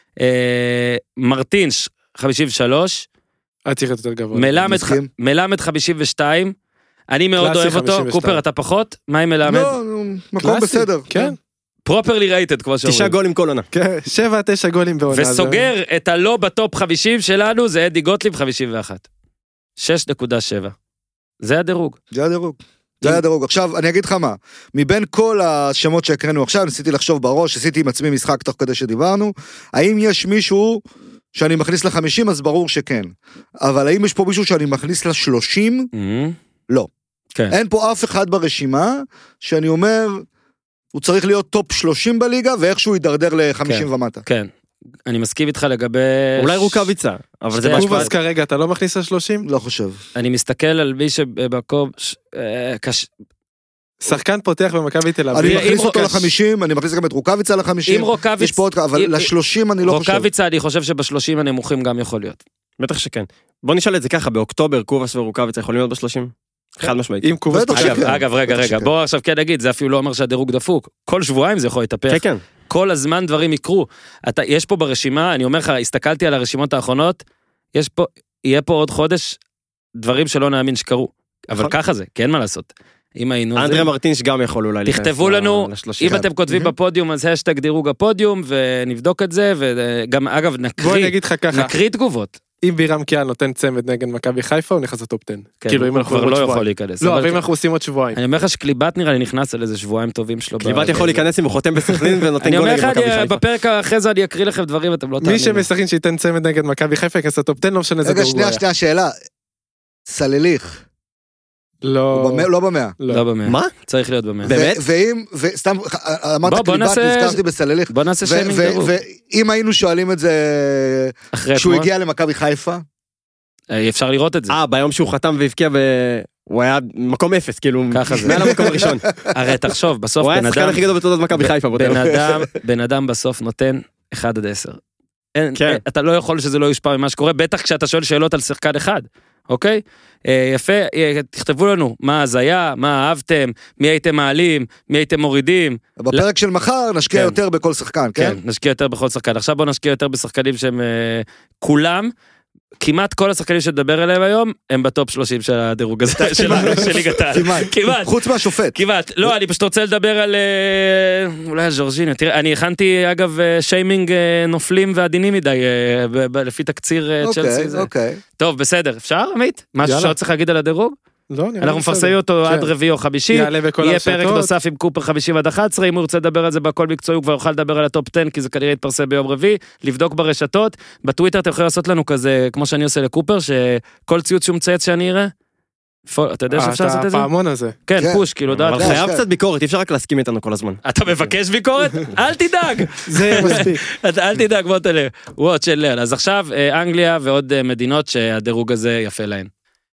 מרטינש, חמישים ושלוש. היה צריך יותר גבוה. מלמד, חמישים ושתיים. אני מאוד אוהב אותו, קופר אתה פחות, מה עם מלמד? לא, מקום בסדר. כן. פרופרלי רייטד כמו שאומרים. תשעה גולים כל עונה. כן, שבע, תשע גולים בעונה. וסוגר את הלא בטופ חמישים שלנו, זה אדי גוטליב חמישים ואחת. שש נקודה שבע. זה הדירוג. זה הדירוג. זה היה דירוג. עכשיו, אני אגיד לך מה, מבין כל השמות שהקראנו עכשיו, ניסיתי לחשוב בראש, עשיתי עם עצמי משחק תוך כדי שדיברנו, האם יש מישהו שאני מכניס ל-חמישים, אז ברור שכן. אבל האם יש פה מישהו שאני מכניס ל-שלושים? לא. כן. אין פה אף אחד ברשימה שאני אומר, הוא צריך להיות טופ שלושים בליגה, ואיכשהו יידרדר ל-חמישים כן, ומטה. כן. אני מסכים איתך לגבי... אולי רוקאביצה, אבל זה משפט. אז כרגע אתה לא מכניס ל-שלושים? לא חושב. אני מסתכל על מי שבקום... קש... שחקן פותח במכבי תל אביב. אני מכניס אותו ל-חמישים, אני מכניס גם את רוקאביצה ל-חמישים. אם רוקאביצה... יש פה עוד... אבל ל-שלושים אני לא חושב. רוקאביצה אני חושב שב-שלושים הנמוכים גם יכול להיות. בטח שכן. בוא נשאל את זה ככה, באוקטובר קובס ורוקאביצה יכולים להיות ב-שלושים? חד משמעית. עם קובס אגב, אגב, רגע, רגע, בוא עכשיו כן נגיד, זה אפילו לא אומר שהדירוג דפוק. כל שבועיים זה יכול להתהפך. כן, כן. כל הזמן דברים יקרו. אתה, יש פה ברשימה, אני אומר לך, הסתכלתי על הרשימות האחרונות, יש פה, יהיה פה עוד חודש דברים שלא נאמין שקרו. אבל ככה זה, כן מה לעשות. אם היינו... אנדרי מרטינש גם יכול אולי... תכתבו לנו, אם אתם כותבים בפודיום, אז השטג דירוג הפודיום, ונבדוק את זה, וגם, אגב, נקריא תגובות. אם בירם קיאל נותן צמד נגד מכבי חיפה, הוא נכנס לטופ עשר. כאילו אם אנחנו לא יכול להיכנס. לא, אבל אם אנחנו עושים עוד שבועיים. אני אומר לך שקליבת נראה לי נכנס על איזה שבועיים טובים שלו. קליבת יכול להיכנס אם הוא חותם בסכנין ונותן גול נגד מכבי חיפה. בפרק אחרי זה אני אקריא לכם דברים, אתם לא תאמינו. מי שמסכין שייתן צמד נגד מכבי חיפה, יכנס לטופ עשר, לא משנה איזה רגע, שנייה, שנייה, שאלה. סלליך. לא. לא במאה. לא במאה. מה? צריך להיות במאה. באמת? ואם, וסתם, אמרת קליבת, נזכרתי בסלליך. בוא נעשה שיימינג דירוג. ואם היינו שואלים את זה, כשהוא הגיע למכבי חיפה? אפשר לראות את זה. אה, ביום שהוא חתם והבקיע ב... הוא היה מקום אפס, כאילו, ככה זה. מעל המקום הראשון. הרי תחשוב, בסוף הוא בן היה שחקן אדם... הכי גדול בתולדות מכבי חיפה. בן אדם, בן אדם בסוף נותן אחד עד עשר. כן. אתה לא יכול שזה לא יושפע ממה שקורה, בטח כשאתה שואל שאלות על שחקן אחד. אוקיי? יפה, תכתבו לנו מה הזיה, מה אהבתם, מי הייתם מעלים, מי הייתם מורידים. בפרק של מחר נשקיע יותר בכל שחקן, כן? כן, נשקיע יותר בכל שחקן. עכשיו בוא נשקיע יותר בשחקנים שהם כולם, כמעט כל השחקנים שתדבר עליהם היום, הם בטופ שלושים של הדירוג הזה של ליגת העל. כמעט. חוץ מהשופט. כמעט. לא, אני פשוט רוצה לדבר על אולי על ז'ורג'יניו. תראה, אני הכנתי אגב שיימינג נופלים ועדינים מדי, לפי תקציר צ'לסי. אוקיי. טוב, בסדר. אפשר, עמית? משהו שעוד צריך להגיד על הדירוג? לא, נראה אנחנו מפרסמים אותו עד רביעי או חמישי, יהיה פרק נוסף עם קופר חמישי ועד אחת עשרה, אם הוא רוצה לדבר על זה בכל מקצועי, הוא כבר יוכל לדבר על הטופ עשר, כי זה כנראה יתפרסם ביום רביעי, לבדוק ברשתות, בטוויטר אתם יכולים לעשות לנו כזה, כמו שאני עושה לקופר, שכל ציוץ שהוא מצייץ שאני אראה, אתה יודע שאפשר לעשות את זה? הפעמון הזה. כן, פוש, כאילו, אבל חייב קצת ביקורת, אי אפשר רק להסכים איתנו כל הזמן. אתה מבקש ביקורת? אל תדאג. זה מספיק. אל תדאג, בוא תלך. וואט של ליל. אז עכשיו, אנגליה ועוד מדינות שהדירוג הזה יפה להן.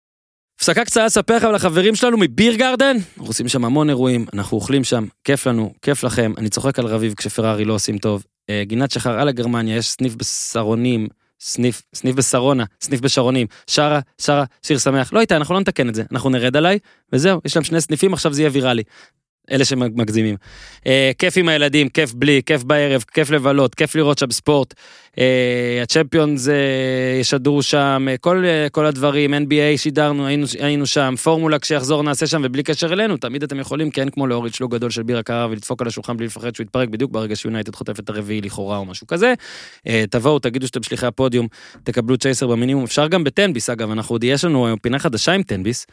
הפסקה קצרה לספר לכם על החברים שלנו מביר גרדן, אנחנו עושים שם המון אירועים, אנחנו אוכלים שם, כיף לנו, כיף לכם, אני צוחק על רביב כשפרארי לא עושים טוב, גינת שחר על הגרמניה, יש סניף בשרונים, סניף, סניף בשרונה, סניף בשרונים, שרה, שרה, שיר שמח, לא איתה, אנחנו לא נתקן את זה, אנחנו נרד עליי, וזהו, יש להם שני סניפים, עכשיו זה יהיה ויראלי. אלה שמגזימים. אה, כיף עם הילדים, כיף בלי, כיף בערב, כיף לבלות, כיף לראות שם ספורט. אה, הצ'מפיונס אה, ישדרו שם, אה, כל, אה, כל הדברים, אן בי איי שידרנו, היינו, היינו שם, פורמולה כשיחזור נעשה שם, ובלי קשר אלינו, תמיד אתם יכולים, כן, כמו להוריד שלוג גדול של בירה קרה, ולדפוק על השולחן בלי לפחד שהוא יתפרק, בדיוק ברגע שיונייטד חוטף את הרביעי לכאורה או משהו כזה. אה, תבואו, תגידו שאתם שליחי הפודיום, תקבלו צ'ייסר במינימום, אפשר גם בטנביס, אגב, אנחנו עוד יש לנו פינה חדשה עם טנביס,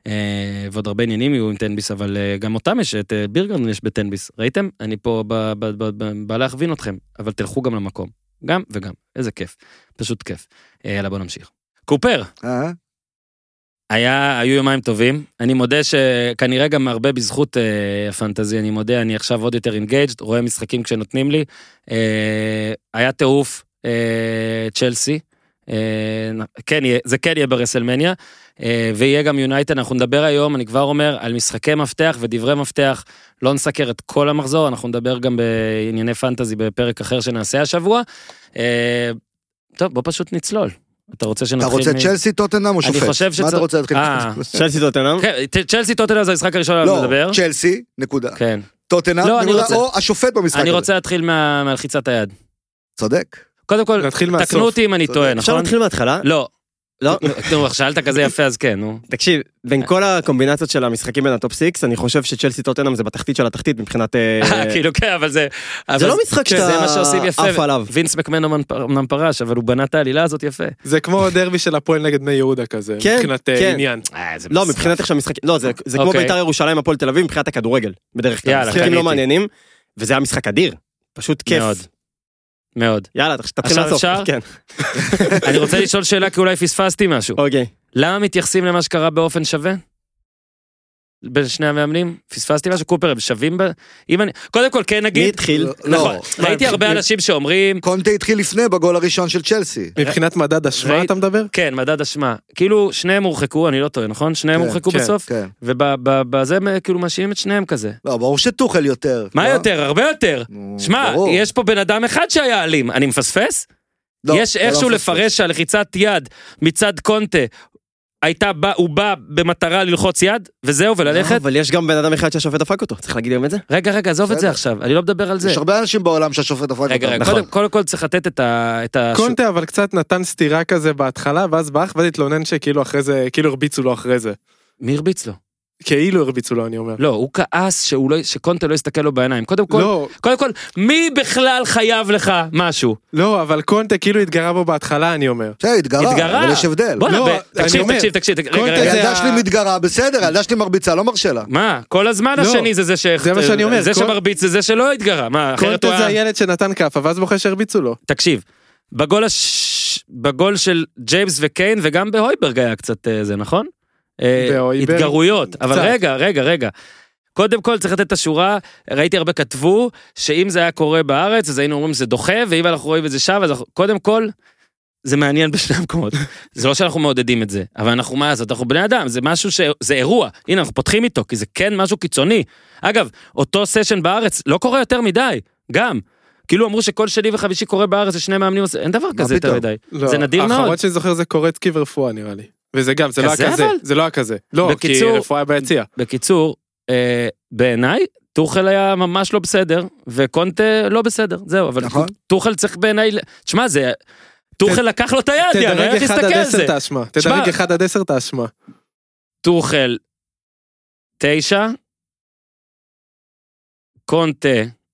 ועוד הרבה עניינים יהיו עם טנביס, אבל גם אותם יש, את בירגרדן יש בטנביס, ראיתם? אני פה בא להכווין אתכם, אבל תלכו גם למקום, גם וגם, איזה כיף, פשוט כיף. יאללה, בוא נמשיך. קופר, היה, היו יומיים טובים, אני מודה שכנראה גם הרבה בזכות הפנטזיה, אני מודה, אני עכשיו עוד יותר אינגייג'ד, רואה משחקים כשנותנים לי, היה תעוף צ'לסי, כן, זה כן יהיה ברסלמניה, ויהיה גם יונייטד, אנחנו נדבר היום, אני כבר אומר, על משחקי מפתח ודברי מפתח, לא נסקר את כל המחזור, אנחנו נדבר גם בענייני פנטזי בפרק אחר שנעשה השבוע. טוב, בוא פשוט נצלול. אתה רוצה שנתחיל... אתה רוצה צ'לסי טוטנהאם או שופט? אני חושב שצריך... מה אתה רוצה להתחיל? צ'לסי טוטנהאם? כן, צ'לסי טוטנהאם זה המשחק הראשון עליו לדבר. לא, צ'לסי, נקודה. כן. טוטנהאם, נקודה, או השופט במשחק הזה. אני רוצה להתחיל מהלחיצת היד. צודק. קודם כל, תקנו אותי אם אני טועה, נכון? אפשר להתחיל מההתחלה? לא. לא? נו, שאלת כזה יפה, אז כן, נו. תקשיב, בין כל הקומבינציות של המשחקים בין הטופ סיקס, אני חושב שצ'לסי טוטנהאם זה בתחתית של התחתית מבחינת... כאילו, כן, אבל זה... זה לא משחק שאתה עף עליו. וינס מקמן אמנם פרש, אבל הוא בנה את העלילה הזאת יפה. זה כמו דרבי של הפועל נגד בני יהודה כזה, מבחינת עניין. לא, מבחינת איך שהמשחק... לא, זה כמו בית"ר ירושלים הפועל תל אביב, מבחינת הכדורגל, בדרך כלל. משחקים לא מעניינים, וזה היה משחק אדיר. פשוט כיף. מאוד. יאללה, תתחיל לעשות. כן. אני רוצה לשאול שאלה, כי אולי פספסתי משהו. אוקיי. למה מתייחסים למה שקרה באופן שווה? בין שני המאמנים? פספסתי משהו? קופר, הם שווים ב... קודם כל, כן נגיד... מי התחיל? נכון. ראיתי הרבה אנשים שאומרים... קונטה התחיל לפני בגול הראשון של צ'לסי. מבחינת מדד אשמה אתה מדבר? כן, מדד אשמה. כאילו, שניהם הורחקו, אני לא טועה, נכון? שניהם הורחקו בסוף? כן. ובזה כאילו מאשימים את שניהם כזה. לא, ברור שטוחל יותר. מה יותר? הרבה יותר. שמע, יש פה בן אדם אחד שהיה אלים. אני מפספס? יש איכשהו לפרש שהלחיצת יד מצד קונטה הייתה, הוא בא במטרה ללחוץ יד, וזהו, וללכת. אבל יש גם בן אדם אחד שהשופט דפק אותו, צריך להגיד גם את זה. רגע, רגע, עזוב את זה עכשיו, אני לא מדבר על זה. יש הרבה אנשים בעולם שהשופט דפק אותו. רגע, רגע, קודם כל צריך לתת את ה... קונטה אבל קצת נתן סתירה כזה בהתחלה, ואז באח, ואז התלונן שכאילו אחרי זה, כאילו הרביצו לו אחרי זה. מי הרביץ לו? כאילו הרביצו לו, אני אומר. לא, הוא כעס שהוא לא, שקונטה לא יסתכל לו בעיניים. קודם כל, לא. קודם כל, מי בכלל חייב לך משהו? לא, אבל קונטה כאילו התגרה בו בהתחלה, אני אומר. זה התגרה, התגרה. אבל יש הבדל. בוא לא, נבא, תקשיב, אומר, תקשיב, תקשיב, רגע, קונטה רגע. זה הילדה ה- שלי מתגרה, בסדר, הילדה שלי מרביצה, לא מרשה לה. מה? כל הזמן לא, השני זה זה ש... זה מה שאני אומר, זה קונ- שמרביץ זה זה שלא התגרה. מה, אחרת הוא קונטה זה היה... הילד שנתן כף, ואז בוחר שהרביצו לו. תקשיב, בגול הש... בגול של ג'יימס וקיין, וגם בהויברג היה קצת אה, זה, נכון? אה, בהויברג, התגרויות. אבל קצת. רגע, רגע, רגע. קודם כל צריך לתת את השורה, ראיתי הרבה כתבו, שאם זה היה קורה בארץ, אז היינו אומרים זה דוחה, ואם אנחנו רואים את זה שם, אז אנחנו- קודם כל, זה מעניין בשני המקומות. זה לא שאנחנו מעודדים את זה, אבל אנחנו מה לעשות, אנחנו בני אדם, זה משהו ש... זה אירוע. הנה, אנחנו פותחים איתו, כי זה כן משהו קיצוני. אגב, אותו סשן בארץ לא קורה יותר מדי, גם. כאילו אמרו שכל שני וחמישי קורה בארץ, ושני מאמנים, אין דבר כזה יותר פתאום? מדי. לא, זה נדיר מאוד. האחרון שאני זוכר זה קורצקי ורפואה נראה לי. וזה גם, זה לא כזה הכזה. אבל? זה לא הכזה. לא, כי בקיצור- רפואה ביציע. בקיצור, אה, בעיניי, טוחל היה ממש לא בסדר, וקונטה לא בסדר, זהו, אבל נכון. טוחל צריך בעיניי, תשמע, זה, טוחל לקח לו את היד, יאללה, תדרג איך אחד תסתכל עד על עשר זה? את האשמה. תשמע- תדרג אחד עד עשר את האשמה. טוחל, תשע, קונטה,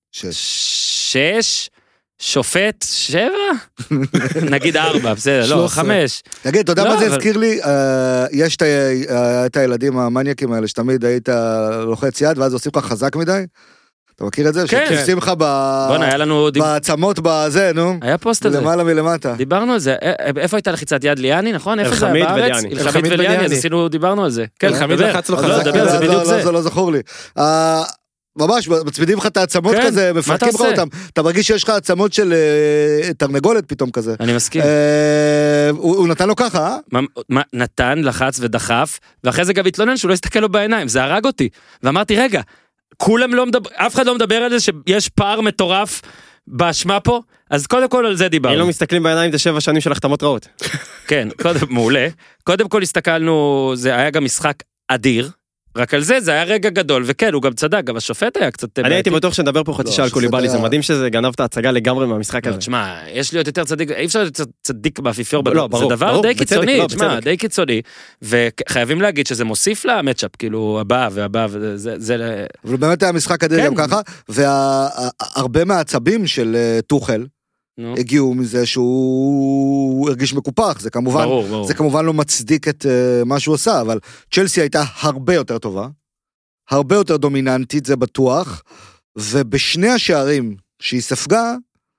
שש. שש, שופט, שבע? נגיד ארבע, בסדר, לא, שלוש עשרה. חמש. תגיד, אתה יודע לא, מה זה אבל- הזכיר לי? אה, יש את ה- אה, את הילדים המניאקים האלה, שתמיד היית לוחץ יד, ואז עושים לך חזק מדי? אתה מכיר את זה? כן. שעושים לך ב- בוא'נה, היה לנו, דיב- בעצמות בזה, נו. היה פוסט על זה. למעלה מלמטה. דיברנו על זה, א- איפה הייתה לחיצת יד ליאני, נכון? איפה זה היה אלחמיד בארץ? וליאני. אלחמיד אלחמיד וליאני, אז וליאני. עשינו, דיברנו על זה. כן, אלחמיד דבר. לחץ לו לא, חזק. דבר, זה לא, בדיוק לא, זה. לא, זה לא זכור לי. אה, ממש, מצמידים לך את העצמות כן, כזה, מה אתה מפרקים לך עושה? אותם. אתה מרגיש שיש לך עצמות של אה, תרנגולת פתאום כזה. אני מסכים. אה, הוא הוא נתן לו ככה, אה? מה- מה- נתן, לחץ ודחף, ואחרי זה גם התלונן שהוא לא הסתכל לו בעיניים, זה הרג אותי. ואמרתי, רגע, כולם לא מדבר, אף אחד לא מדבר על זה שיש פער מטורף באשמה פה, אז קודם כל על זה אם דיברנו. לא מסתכלים בעיניים, זה שבע שנים של החתמות רעות. כן, קודם, מעולה. קודם כל הסתכלנו, זה היה גם משחק אדיר, רק על זה, זה היה רגע גדול, וכן, הוא גם צדק, גם השופט היה קצת... אני הייתי בטוח שנדבר פה חצי לא, שעה על השופט קוליבאלי, זה היה- מדהים שזה גנב את ההצגה לגמרי מהמשחק לא, הזה. תשמע, יש להיות יותר צדיק, אי אפשר להיות צדיק באפיפיור, לא, זה ברור, דבר ברור, די בצדק, קיצוני, לא, תשמע, בצדק. די קיצוני, וחייבים להגיד שזה מוסיף למצ'אפ, כאילו, הבא והבא, וזה, זה, אבל באמת היה משחק אדיר כן. גם ככה, והרבה מהעצבים של אה, טוחל נו, הגיעו מזה שהוא הרגיש מקופח, זה כמובן, ברור, ברור. זה כמובן לא מצדיק את אה, מה שהוא עשה, אבל צ'לסי הייתה הרבה יותר טובה, הרבה יותר דומיננטית, זה בטוח, ובשני השערים שהיא ספגה,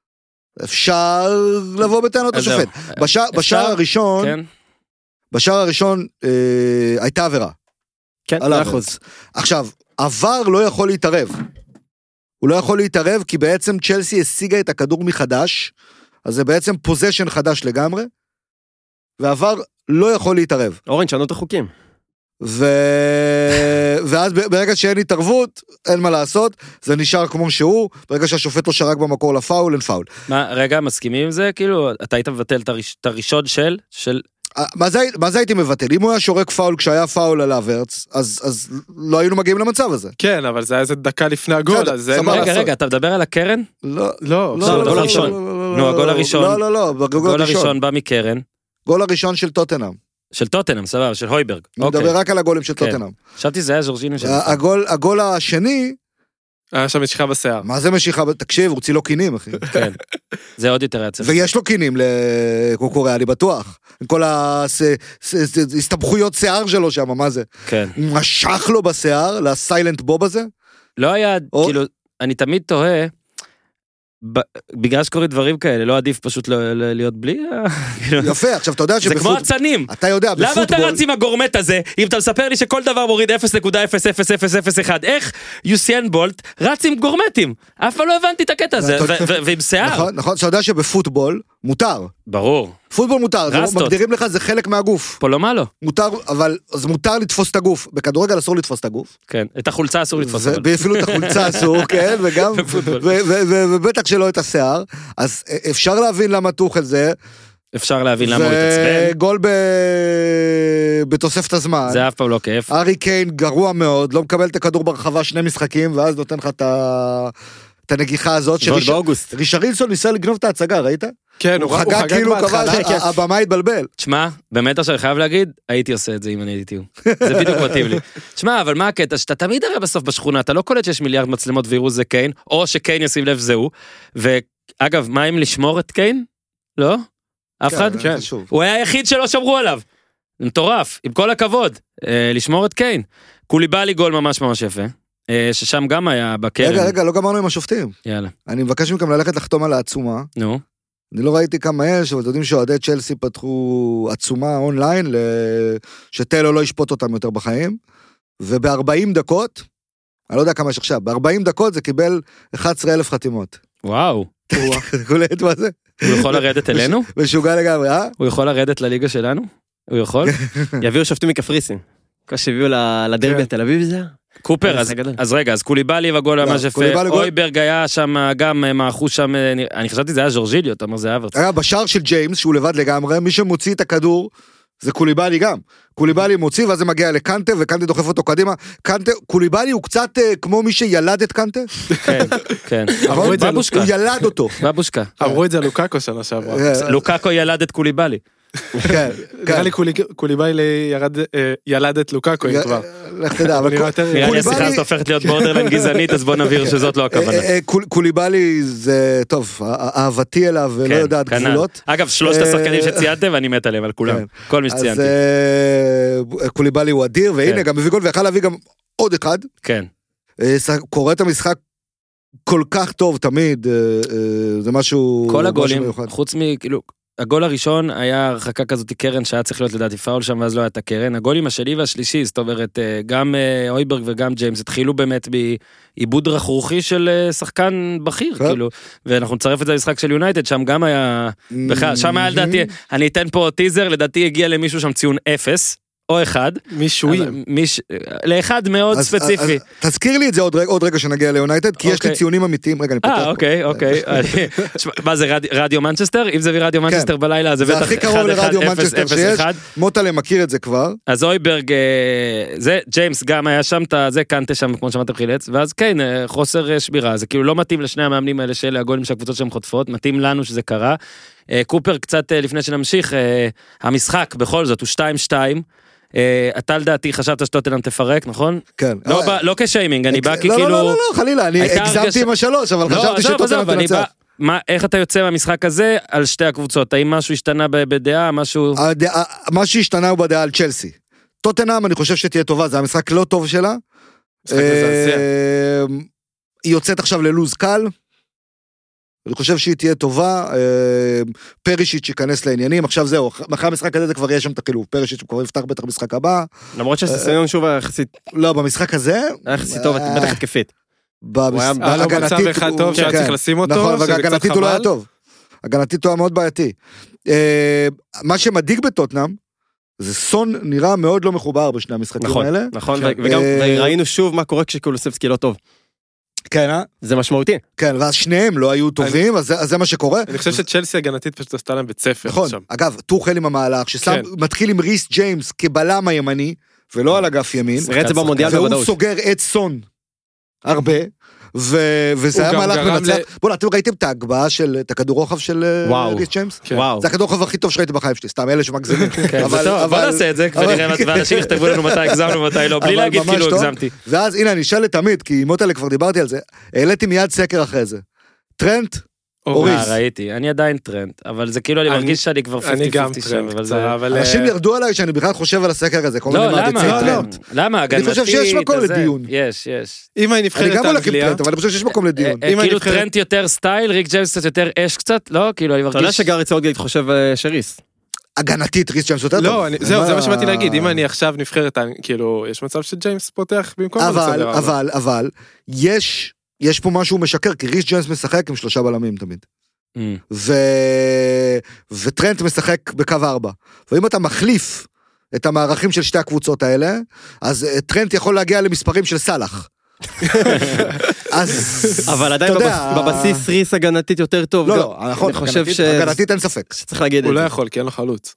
אפשר לבוא בטענות אז לשופט. זהו. בשער, אפשר? בשער הראשון, כן, בשער הראשון אה, הייתה עבירה. כן, על מאה הארץ. אחוז. עכשיו, עבר לא יכול להתערב. הוא לא יכול להתערב, כי בעצם צ'לסי השיגה את הכדור מחדש, אז זה בעצם פוזיישן חדש לגמרי, ועבר לא יכול להתערב. אורן, שנו את החוקים. ו... ואז ב- ברגע שאין התערבות, אין מה לעשות, זה נשאר כמו שהוא, ברגע שהשופט לא שרק במקור לפאול, אין פאול. מה, רגע, מסכימים עם זה? כאילו, אתה היית מבטל את הראש- את הראשון של, של, אה, מה זה, מה זה הייתי מבטל? אם הוא היה שורק פאול כשהיה פאול על הוורץ, אז, אז לא היינו מגיעים למצב הזה. כן, אבל זה היה איזה דקה לפני הגול, בסדר, אז אין מה סבבה. רגע, לעשות. רגע, אתה מדבר על הקרן? לא, לא, לא, הגול הראשון. נו, הגול הראשון. לא, לא, לא, בגול הגול הראשון. הראשון בא מקרן, גול הראשון של טוטנהאם. של טוטנהאם, סבבה, של הויברג. אני אוקיי. מדבר רק על הגולים של כן. טוטנהאם. חשבתי זה היה ז'ורג'יניו של... הגול, הגול השני, היה שם משיכה בשיער. מה זה משיכה? תקשיב, הוא הוציא לו קינים, אחי. כן. זה עוד יותר היה צריך. ויש לו קינים לקוקוריה, אני בטוח. עם כל ההסתבכויות שיער שלו שם, מה זה? כן. הוא משך לו בשיער, לסיילנט בוב הזה. לא היה, או- כאילו, אני תמיד תוהה, ב- בגלל שקורים דברים כאלה, לא עדיף פשוט לא- לא- להיות בלי... כאילו, יפה, עכשיו אתה יודע זה כמו שבפוטבול, הצנים. אתה יודע, למה אתה בפוטבול, רץ עם הגורמט הזה, אם אתה מספר לי שכל דבר מוריד אפס נקודה אפס אפס אפס אפס אחת, איך יוסיין בולט רץ עם גורמטים? אף פעם לא הבנתי את הקטע הזה, אתה- ו- ו- ועם שיער. נכון, נכון, אתה יודע שבפוטבול מותר. ברור. פוטבול מותר, זה רסטות. מגדירים לך, זה חלק מהגוף. פה לא מה לא. מותר, אבל אז מותר לתפוס את הגוף. בכדורגל אסור לתפוס את הגוף. כן. את החולצה אסור לתפוס. אבל. ואפילו את החולצה אסור, כן, וגם, בפוטבול. ו- ו- ו- ובטח שלא את השיער. אז אפשר להבין למה טוחל זה. אפשר להבין למה הוא התעצבן. וגול ב... בתוספת הזמן. זה אף פעם לא כיף. ארי קיין גרוע מאוד, לא מקבל את הכדור ברחבה שני משחקים, ואז נותן לך את ה... את הנגיחה הזאת, באוגוסט. רישרילסון ניסה לגנוב את ההצגה, ראית? כן, הוא חגג כאילו כבש, הבמה התבלבל. תשמע, באמת עכשיו חייב להגיד, הייתי עושה את זה אם אני הייתי הוא. זה בדיוק מתאים לי. תשמע, אבל מה הקטע? שאתה תמיד הרי בסוף בשכונה, אתה לא קולט שיש מיליארד מצלמות ויראו זה קיין, או שקיין ישים לב זהו, ואגב, מה אם לשמור את קיין? לא? אף אחד? כן. הוא היה היחיד שלא שמרו עליו. מטורף, עם כל הכבוד, לשמור את קיין. קוליבאלי גול ממש ממש יפה. ששם גם היה בקרן. רגע, רגע, לא גמרנו עם השופטים. יאללה. אני מבקש מכם ללכת לחתום על העצומה. נו. אני לא ראיתי כמה יש, אבל אתם יודעים שאוהדי צ'לסי פתחו עצומה אונליין, שטלו לא ישפוט אותם יותר בחיים, וב-ארבעים דקות, אני לא יודע כמה יש עכשיו, ב-ארבעים דקות זה קיבל אחת עשרה אלף חתימות. וואו. קולט מה זה? הוא יכול לרדת אלינו? משוגע לגמרי, אה? הוא יכול לרדת לליגה שלנו? הוא יכול? יביאו שופטים מקפריסין. כמו שהביאו לדרבי התל אביב זה? קופר, אז רגע, אז קוליבאלי והגול ממש יפה, אויברג היה שם גם מאחוש שם, אני חשבתי זה היה ז'ורג'יליו, אתה אומר זה אברץ. היה בשער של ג'יימס, שהוא לבד לגמרי, מי שמוציא את הכדור, זה קוליבאלי גם. קוליבאלי מוציא, ואז זה מגיע לקנטה, וקנטה דוחף אותו קדימה. קנטה, קוליבאלי הוא קצת כמו מי שילד את קנטה. כן, כן. בבושקה. הוא ילד אותו. בבושקה. אמרו את זה לוקאקו שנה שעברה. לוקאקו ילד את קוליבאלי. כן, נראה לי קוליבאלי ילד את לוקאקו כבר. לך תדע, אבל נראה לי השיחה הזאת הופכת להיות בורדרליין גזענית, אז בוא נבהיר שזאת לא הכוונה. קוליבאלי זה, טוב, אהבתי אליו ולא יודעת גבולות. אגב, שלושת השחקנים שציינתם, ואני מת עליהם על כולם. כל מי שציינתי. אז קוליבאלי הוא אדיר, והנה גם מביא גול, ויכל להביא גם עוד אחד. כן. קורא את המשחק כל כך טוב תמיד, זה משהו... כל הגולים, חוץ מכאילו... הגול הראשון היה הרחקה כזאת קרן שהיה צריך להיות לדעתי פאול שם ואז לא הייתה קרן. הגולים השני והשלישי, זאת אומרת, גם אויברג וגם ג'יימס התחילו באמת בעיבוד רכרוכי של שחקן בכיר, כאילו, ואנחנו נצרף את זה למשחק של יונייטד, שם גם היה, שם היה לדעתי, אני אתן פה טיזר, לדעתי הגיע למישהו שם ציון אפס, או אחד. מישהו. לאחד מאוד ספציפי. תזכיר לי את זה עוד רגע שנגיע ליונייטד, כי יש לי ציונים אמיתיים. רגע, אני פותח. אה, אוקיי, אוקיי. מה זה, רדיו מנצ'סטר? אם זה רדיו מנצ'סטר בלילה, זה בטח זה הכי קרוב לרדיו מנצ'סטר שיש. מוטלה מכיר את זה כבר. אז אויברג, זה, ג'יימס גם היה שם, זה קנטה שם, כמו שמעתם חילץ, ואז כן, חוסר שבירה. זה כאילו לא מתאים לשני המאמנים האלה של הגולים שהקבוצות שהם חוטפות, מתאים לנו שזה קרה. קופר קצת לפני שנמשיך, המשחק בכל זאת הוא שתיים שתיים, אתה לדעתי חשבת שטוטנהאם תפרק, נכון? כן. לא כשיימינג, אני בא כי כאילו... לא, לא, לא, חלילה, אני הגזמתי עם השלוש, אבל חשבתי שטוטנהאם תנצח. איך אתה יוצא מהמשחק הזה על שתי הקבוצות? האם משהו השתנה בדעה, משהו... מה שהשתנה הוא בדעה על צ'לסי. טוטנהאם אני חושב שתהיה טובה, זה המשחק לא טוב שלה. היא יוצאת עכשיו ללוז קל. אני חושב שהיא תהיה טובה, פרישיץ' ייכנס לעניינים, עכשיו זהו, אחרי המשחק הזה זה כבר יהיה שם את החילוף, פרישיץ' כבר יפתח בטח משחק הבא. למרות שהסניון שוב היה יחסית... לא, במשחק הזה... היה יחסית טוב, בטח התקפית. היה לו מצב אחד טוב שהיה צריך לשים אותו, נכון, והגנתית הוא לא היה טוב. הגנתית הוא היה מאוד בעייתי. מה שמדאיג בטוטנהאם, זה סון נראה מאוד לא מחובר בשני המשחקים האלה. נכון, וגם ראינו שוב מה קורה כשקולוסבסקי לא טוב. כן, אה? זה משמעותי. כן, ואז שניהם לא היו טובים, אז זה מה שקורה. אני חושב שצ'לסי הגנתית פשוט עשתה להם בית ספר. נכון, אגב, טוחל עם המהלך, שמתחיל עם ריס ג'יימס כבלם הימני, ולא על אגף ימין, והוא סוגר את סון הרבה, וזה היה מהלך מנצח. בואו, אתם ראיתם את ההגבהה של, את הכדור רוחב של ריס ג'יימס? זה הכדור רוחב הכי טוב שראיתי בחיים שלי, סתם אלה שמגזימים. בוא נעשה את זה, ואנשים יכתבו לנו מתי הגזמנו, מתי לא, בלי להגיד כאילו הגזמתי. ואז הנה, אני אשאל לתמיד, כי מוטלה כבר דיברתי על זה, העליתי מיד סקר אחרי זה. טרנט או ריס? ראיתי, אני עדיין טרנט, אבל זה כאילו אני מרגיש שאני כבר חמישים חמישים שם, אבל אנשים ירדו עליי שאני בכלל חושב על הסקר הזה, לא, למה? למה? אני חושב שיש מקום לדיון. יש, יש. אם אני נבחרת האנגליה, אבל אני חושב שיש מקום לדיון. כאילו טרנט יותר סטייל, ריק ג'יימס קצת יותר אש קצת, לא? כאילו אני מרגיש... אתה יודע שגארי סאוטגייט חושב שריס? הגנתית ריס ג'יימס יותר טוב. לא, זהו, זה מה שבאתי להגיד, אם אני עכשיו נבחרת, כאילו, יש מצב שג'יימס פוטח במקום... אבל, אבל, אבל, יש, יש פה משהו משקר, כי ריס ג'יימס משחק עם שלושה בלמים תמיד. ו... וטרנט משחק בקו ארבע. ואם אתה מחליף את המערכים של שתי הקבוצות האלה, אז טרנט יכול להגיע למספרים של סלח. אבל עדיין בבסיס ריס הגנתית יותר טוב. לא, לא, נכון, הגנתית אין ספק. שצריך להגיד את זה. הוא לא יכול, כי אין לו חלוץ.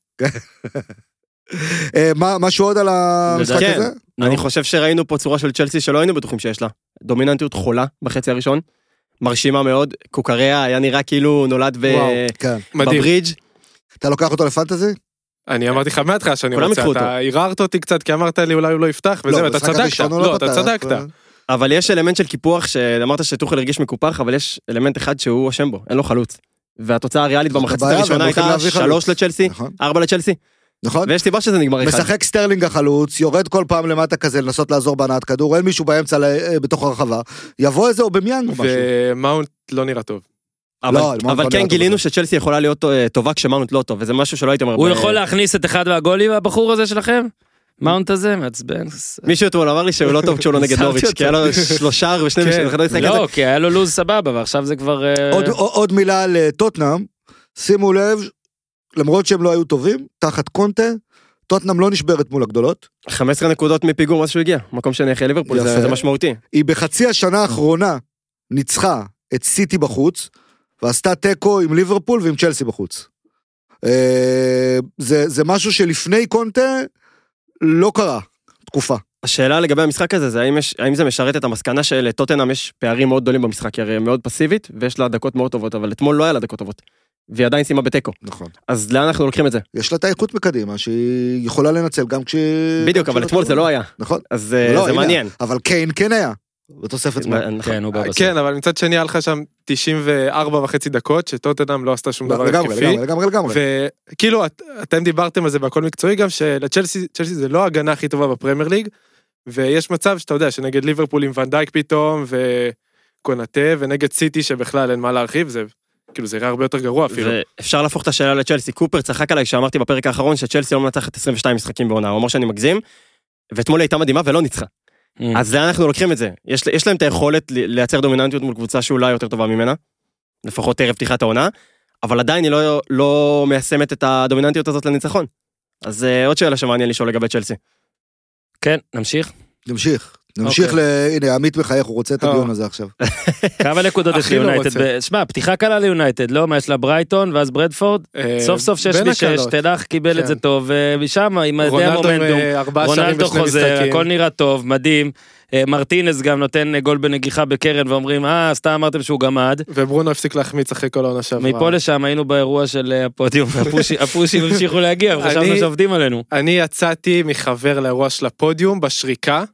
משהו עוד על המשחק הזה? אני חושב שראינו פה צורה של צ'לסי שלא היינו בטוחים שיש לה. דומיננטיות חולה בחצי הראשון. מרשימה מאוד, קוקריה היה נראה כאילו נולד בברידג'. אתה לוקח אותו לפנטזי? אני אמרתי לך מהתחלה שאני רוצה, אתה ערערת אותי קצת, כי אמרת לי אולי הוא לא יפתח, וזהו, אתה צדקת. לא, אתה צדקת. אבל יש אלמנט של קיפוח, שאמרת שטוחל הרגיש מקופח, אבל יש אלמנט אחד שהוא אשם בו, אין לו חלוץ. והתוצאה הריאלית במחצית הראשונה הייתה שלוש לצ'לסי, ארבע לצ'לסי. נכון. ויש סיבה שזה נגמר אחד. משחק סטרלינג החלוץ, יורד כל פעם למטה כזה, לנסות לעזור בהנעת כדור, אין מישהו באמצע בתוך הרחבה, יבוא איזה או במיאנג או משהו. ומאונט לא נראה טוב. אבל כן גילינו שצ'לסי יכולה להיות טובה כשמאונט לא טוב, וזה משהו שלא הייתם אומר. הוא יכול להכניס את אחד מהגולים הבחור הזה שלכם? מאונט הזה מעצבן. מישהו אתמול אמר לי שהוא לא טוב כשהוא לא נגד נוריץ', כי היה לו שלושה ושני משחקים. לא, כי היה לו לוז סבבה, ועכשיו זה כבר... עוד מילה על טוטנהאם, שימו לב, למרות שהם לא היו טובים, תחת קונטה, טוטנהאם לא נשברת מול הגדולות. חמש עשרה נקודות מפיגור מאז שהוא הגיע, מקום שני אחרי ליברפול, זה משמעותי. היא בחצי השנה האחרונה ניצחה את סיטי בחוץ, ועשתה טקו עם ליברפול ועם צ'לסי בחוץ. זה, זה משהו שלפני קונטה לא קרה, תקופה. השאלה לגבי המשחק הזה, זה האם, יש, האם זה משרת את המסקנה של טוטנהאם יש פערים מאוד גדולים במשחק, הרי מאוד פסיבית, ויש לה דקות מאוד טובות, אבל אתמול לא היה לה דקות טובות. והיא עדיין שימה בטקו. נכון. אז לאן אנחנו לוקחים את זה? יש לה את האיכות מקדימה, שהיא יכולה לנצל גם כש... בדיוק, אבל אתמול זה לא היה. נכון. אז זה מעניין. אבל קיין כן היה. בתוספת זמן. כן, הוא בבסוף. כן, אבל מצד שני היה לך שם תשעים וארבע וחצי דקות, שטוטנהאם לא עשתה שום דבר התקפי. לגמרי, לגמרי, לגמרי. וכאילו, אתם דיברתם על זה בהכל מקצועי, גם שלצ'לסי זה לא ההגנה הכי טובה בפרמייר ליג, ויש מצב שאתה יודע, שנגד ליברפול עם ון דייק פתאום, וקונטה, ונגד סיטי שבכלל אין מה להרחיב, זה... כאילו זה יראה הרבה יותר גרוע אפילו. אפשר להפוך את השאלה לצ'לסי. קופר צחק עליי שאמרתי בפרק האחרון שצ'לסי לא מנצחת עשרים ושתיים משחקים בעונה, הוא אמר שאני מגזים, ואתמול הייתה מדהימה ולא ניצחה. אז לאן אנחנו לוקחים את זה? יש, יש להם את היכולת לייצר דומיננטיות מול קבוצה שאולי יותר טובה ממנה, לפחות ערב פתיחת העונה, אבל עדיין היא לא, לא מיישמת את הדומיננטיות הזאת לניצחון. אז עוד שאלה שמעניין לשאול לגבי צ'לסי. כן, נמשיך. נמשיך. נמשיך ל... הנה, עמית מחייך, הוא רוצה את הדיון הזה עכשיו. כמה נקודות יש ליונייטד? שמע, פתיחה קלה ליונייטד, לא? מה יש לה ברייטון, ואז ברדפורד? סוף סוף שש משש, תדח קיבל את זה טוב, ומשם, עם די המומנטום, רונלדו חוזר, הכל נראה טוב, מדהים, מרטינס גם נותן גול בנגיחה בקרן, ואומרים, אה, סתם אמרתם שהוא גמד. וברונו הפסיק להחמיץ אחרי כל העונה שעברה. מפה לשם היינו באירוע של הפודיום, והפושים המשיכו להגיע, וחשבנו שעובדים עלינו. אני יצאתי מחבר לאירוע של הפודיום בשריקה,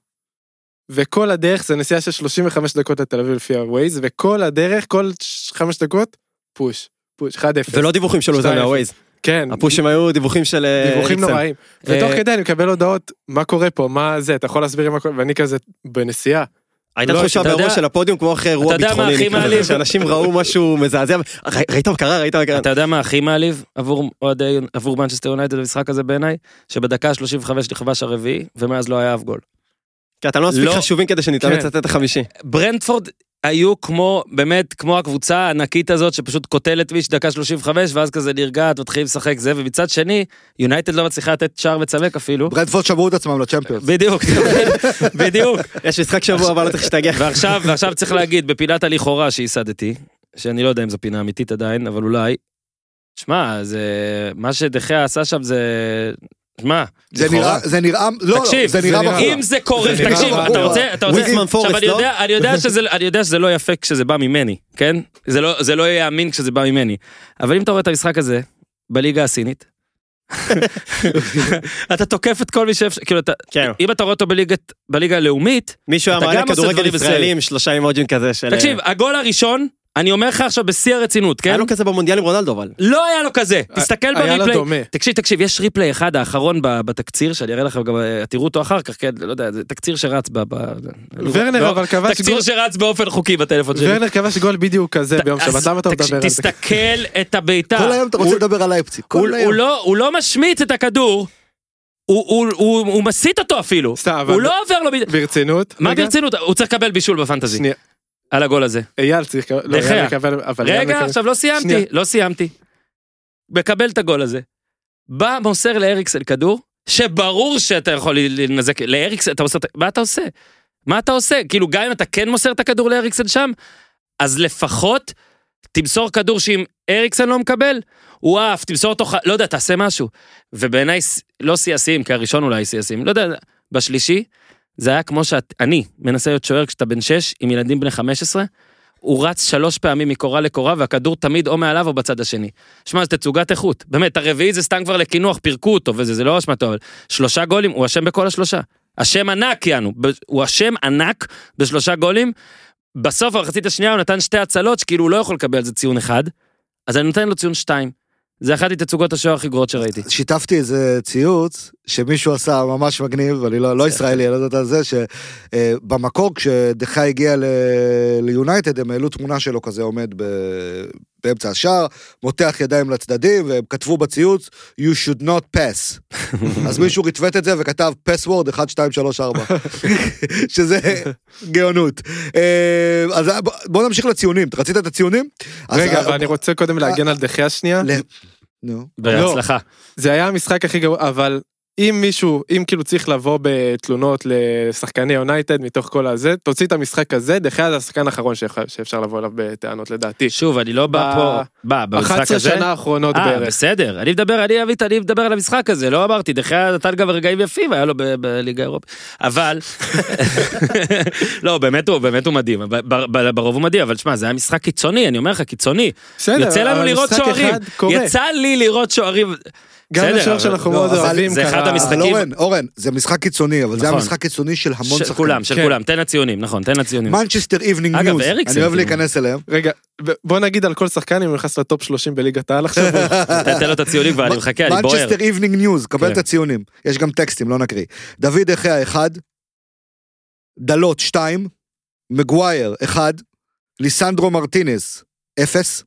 וכל הדרך זה נסיעה של שלושים וחמש דקות לתל אביב לפי הווייז, וכל הדרך, כל חמש דקות, פוש, פוש, אחד אפס. ולא דיווחים שלו זה מהווייז. כן. הפושים היו דיווחים של... דיווחים נוראים. ותוך כדי אני מקבל הודעות, מה קורה פה, מה זה, אתה יכול להסביר מה קורה, ואני כזה בנסיעה. הייתה תחושה באירוע של הפודיום כמו אחרי אירוע ביטחוני, שאנשים ראו משהו מזעזע, ראית מה קרה, ראית מה קרה. אתה יודע מה הכי מעליב עבור מנצ'סטר יונייטד במשחק הזה בעיניי, שבדקה שלושים וחמש נכבש הרביעי, ומאז לא היה אף גול. כי אתה לא מספיק חשובים כדי שנתאמץ לתת החמישי. ברנטפורד היו כמו, באמת, כמו הקבוצה הענקית הזאת, שפשוט קוטלת מיש דקה שלושים וחמש, ואז כזה נרגעת, מתחילים לשחק זה, ומצד שני, יונייטד לא מצליחה לתת שער וצמק אפילו. ברנטפורד שברו את עצמם לצ'מפיונס. בדיוק, בדיוק. יש משחק שבוע, אבל לא צריך שתגיע. ועכשיו, ועכשיו צריך להגיד, בפינת הלכאורה שהיסדתי, שאני לא יודע אם זו פינה אמיתית עדיין, אבל אולי, שמע, זה, מה שדחיה עשה שם זה... מה? זה נראה, זה נראה, לא, זה נראה בחורה. אם זה קורה, תקשיב, אתה רוצה, אתה רוצה, עכשיו אני יודע, אני יודע שזה, אני יודע שזה לא יפה כשזה בא ממני, כן? זה לא, זה לא יאמין כשזה בא ממני. אבל אם אתה רואה את המשחק הזה, בליגה הסינית, אתה תוקף את כל מי שאפשר, כאילו, אם אתה רואה אותו בליגה הלאומית, מישהו היה מעלה כדורגל ישראלים, שלושה אימוג'ין כזה של... תקשיב, הגול הראשון, אני אומר לך עכשיו בשיא הרצינות, כן? היה לו כזה במונדיאל עם רונלדו, אבל. לא היה לו כזה, תסתכל בריפליי. תקשיב, תקשיב, יש ריפליי אחד האחרון בתקציר, שאני אראה לכם גם, תראו אותו אחר כך, כן, לא יודע, זה תקציר שרץ ב... ורנר אבל כבש גול... תקציר שרץ באופן חוקי בטלפון שלי. ורנר כבש גול בדיוק כזה ביום שבת, למה אתה מדבר על זה? תסתכל את הביתה. כל היום אתה רוצה לדבר על לייפציג. הוא לא משמיץ את הכדור, הוא מסית אותו אפילו. הוא לא עובר לו... ברצינות? מה ברצינות? הוא צריך לקבל בישול בפנטזי. על הגול הזה. אייל צריך לקבל... רגע, עכשיו לא סיימתי, לא סיימתי. מקבל את הגול הזה. בא מוסר לאריקסן כדור, שברור שאתה יכול לנזק, לאריקסן, אתה מוסר, מה אתה עושה? מה אתה עושה? כאילו גם אם אתה כן מוסר את הכדור לאריקסן שם, אז לפחות תמסור כדור שאם אריקסן לא מקבל, הוא אף, תמסור אותו, לא יודע, תעשה משהו. ובעיניי לא סייסים, כי הראשון אולי סייסים, לא יודע, בשלישי, זה היה כמו שאני מנסה להיות שוער כשאתה בן שש, עם ילדים בני חמש עשרה, הוא רץ שלוש פעמים מקורה לקורה, והכדור תמיד או מעליו או בצד השני. שמע, זה תצוגת איכות. באמת, הרביעי זה סתם כבר לכינוח, פירקו אותו, וזה זה לא אשמתו, אבל שלושה גולים, הוא אשם בכל השלושה. השם ענק, יענו, הוא השם ענק בשלושה גולים, בסוף המחצית השנייה הוא נתן שתי הצלות, שכאילו הוא לא יכול לקבל על זה ציון אחד, אז אני נותן לו ציון שתיים. זה אחת התצוגות השוער הכי גרועות שראיתי. שיתפתי איזה ציוץ, שמישהו עשה ממש מגניב, ואני לא, לא ישראלי, אני לא יודעת על זה, שבמקור כשדחה הגיע ליונייטד, הם העלו תמונה שלו כזה עומד באמצע השער, מותח ידיים לצדדים, והם כתבו בציוץ, you should not pass. אז מישהו רטווט את זה וכתב, password אחת, שתיים, שלוש, ארבע. שזה גאונות. אז בואו נמשיך לציונים. רצית את הציונים? רגע, אבל אני רוצה קודם להגן על דחי השנייה. נו. בהצלחה. זה היה המשחק הכי גרוע, אבל אם מישהו, אם כאילו צריך לבוא בתלונות לשחקני יונייטד מתוך כל הזה, תוציא את המשחק הזה, דחי זה השחקן האחרון שאפשר לבוא אליו בטענות לדעתי. שוב, אני לא בא פה, בא, במשחק הזה. אחת עשרה שנה האחרונות בערך. אה, בסדר. אני מדבר, אני אבית, אני מדבר על המשחק הזה, לא אמרתי, דחי נתן גם רגעים יפים, היה לו בליגה האירופית. אבל, לא, באמת הוא, באמת הוא מדהים. ברוב הוא מדהים, אבל שמע, זה היה משחק קיצוני, אני אומר לך, קיצוני. יוצא לנו לראות שוערים. יצא לי לראות שוערים. גם לשוער שאנחנו מאוד אוהבים. זה אחד המשחקים. אורן, אורן, זה משחק קיצוני, אבל זה המשחק קיצוני של המון שחקנים. של כולם, של כולם, תן הציונים, נכון, תן הציונים. מנצ'סטר איבנינג ניוז, אני אוהב להיכנס אליהם. רגע, בוא נגיד על כל שחקן, אם הוא נכנס לטופ שלושים בליגת העל עכשיו. תן לו את הציונים כבר, אני מחכה, אני בוער. מנצ'סטר איבנינג ניוז, קבל את הציונים. יש גם טקסטים, לא נקריא. דוד אחיה אחד, דלות שתיים, מגווייר אחד, ליסנדרו מרטינס אפס,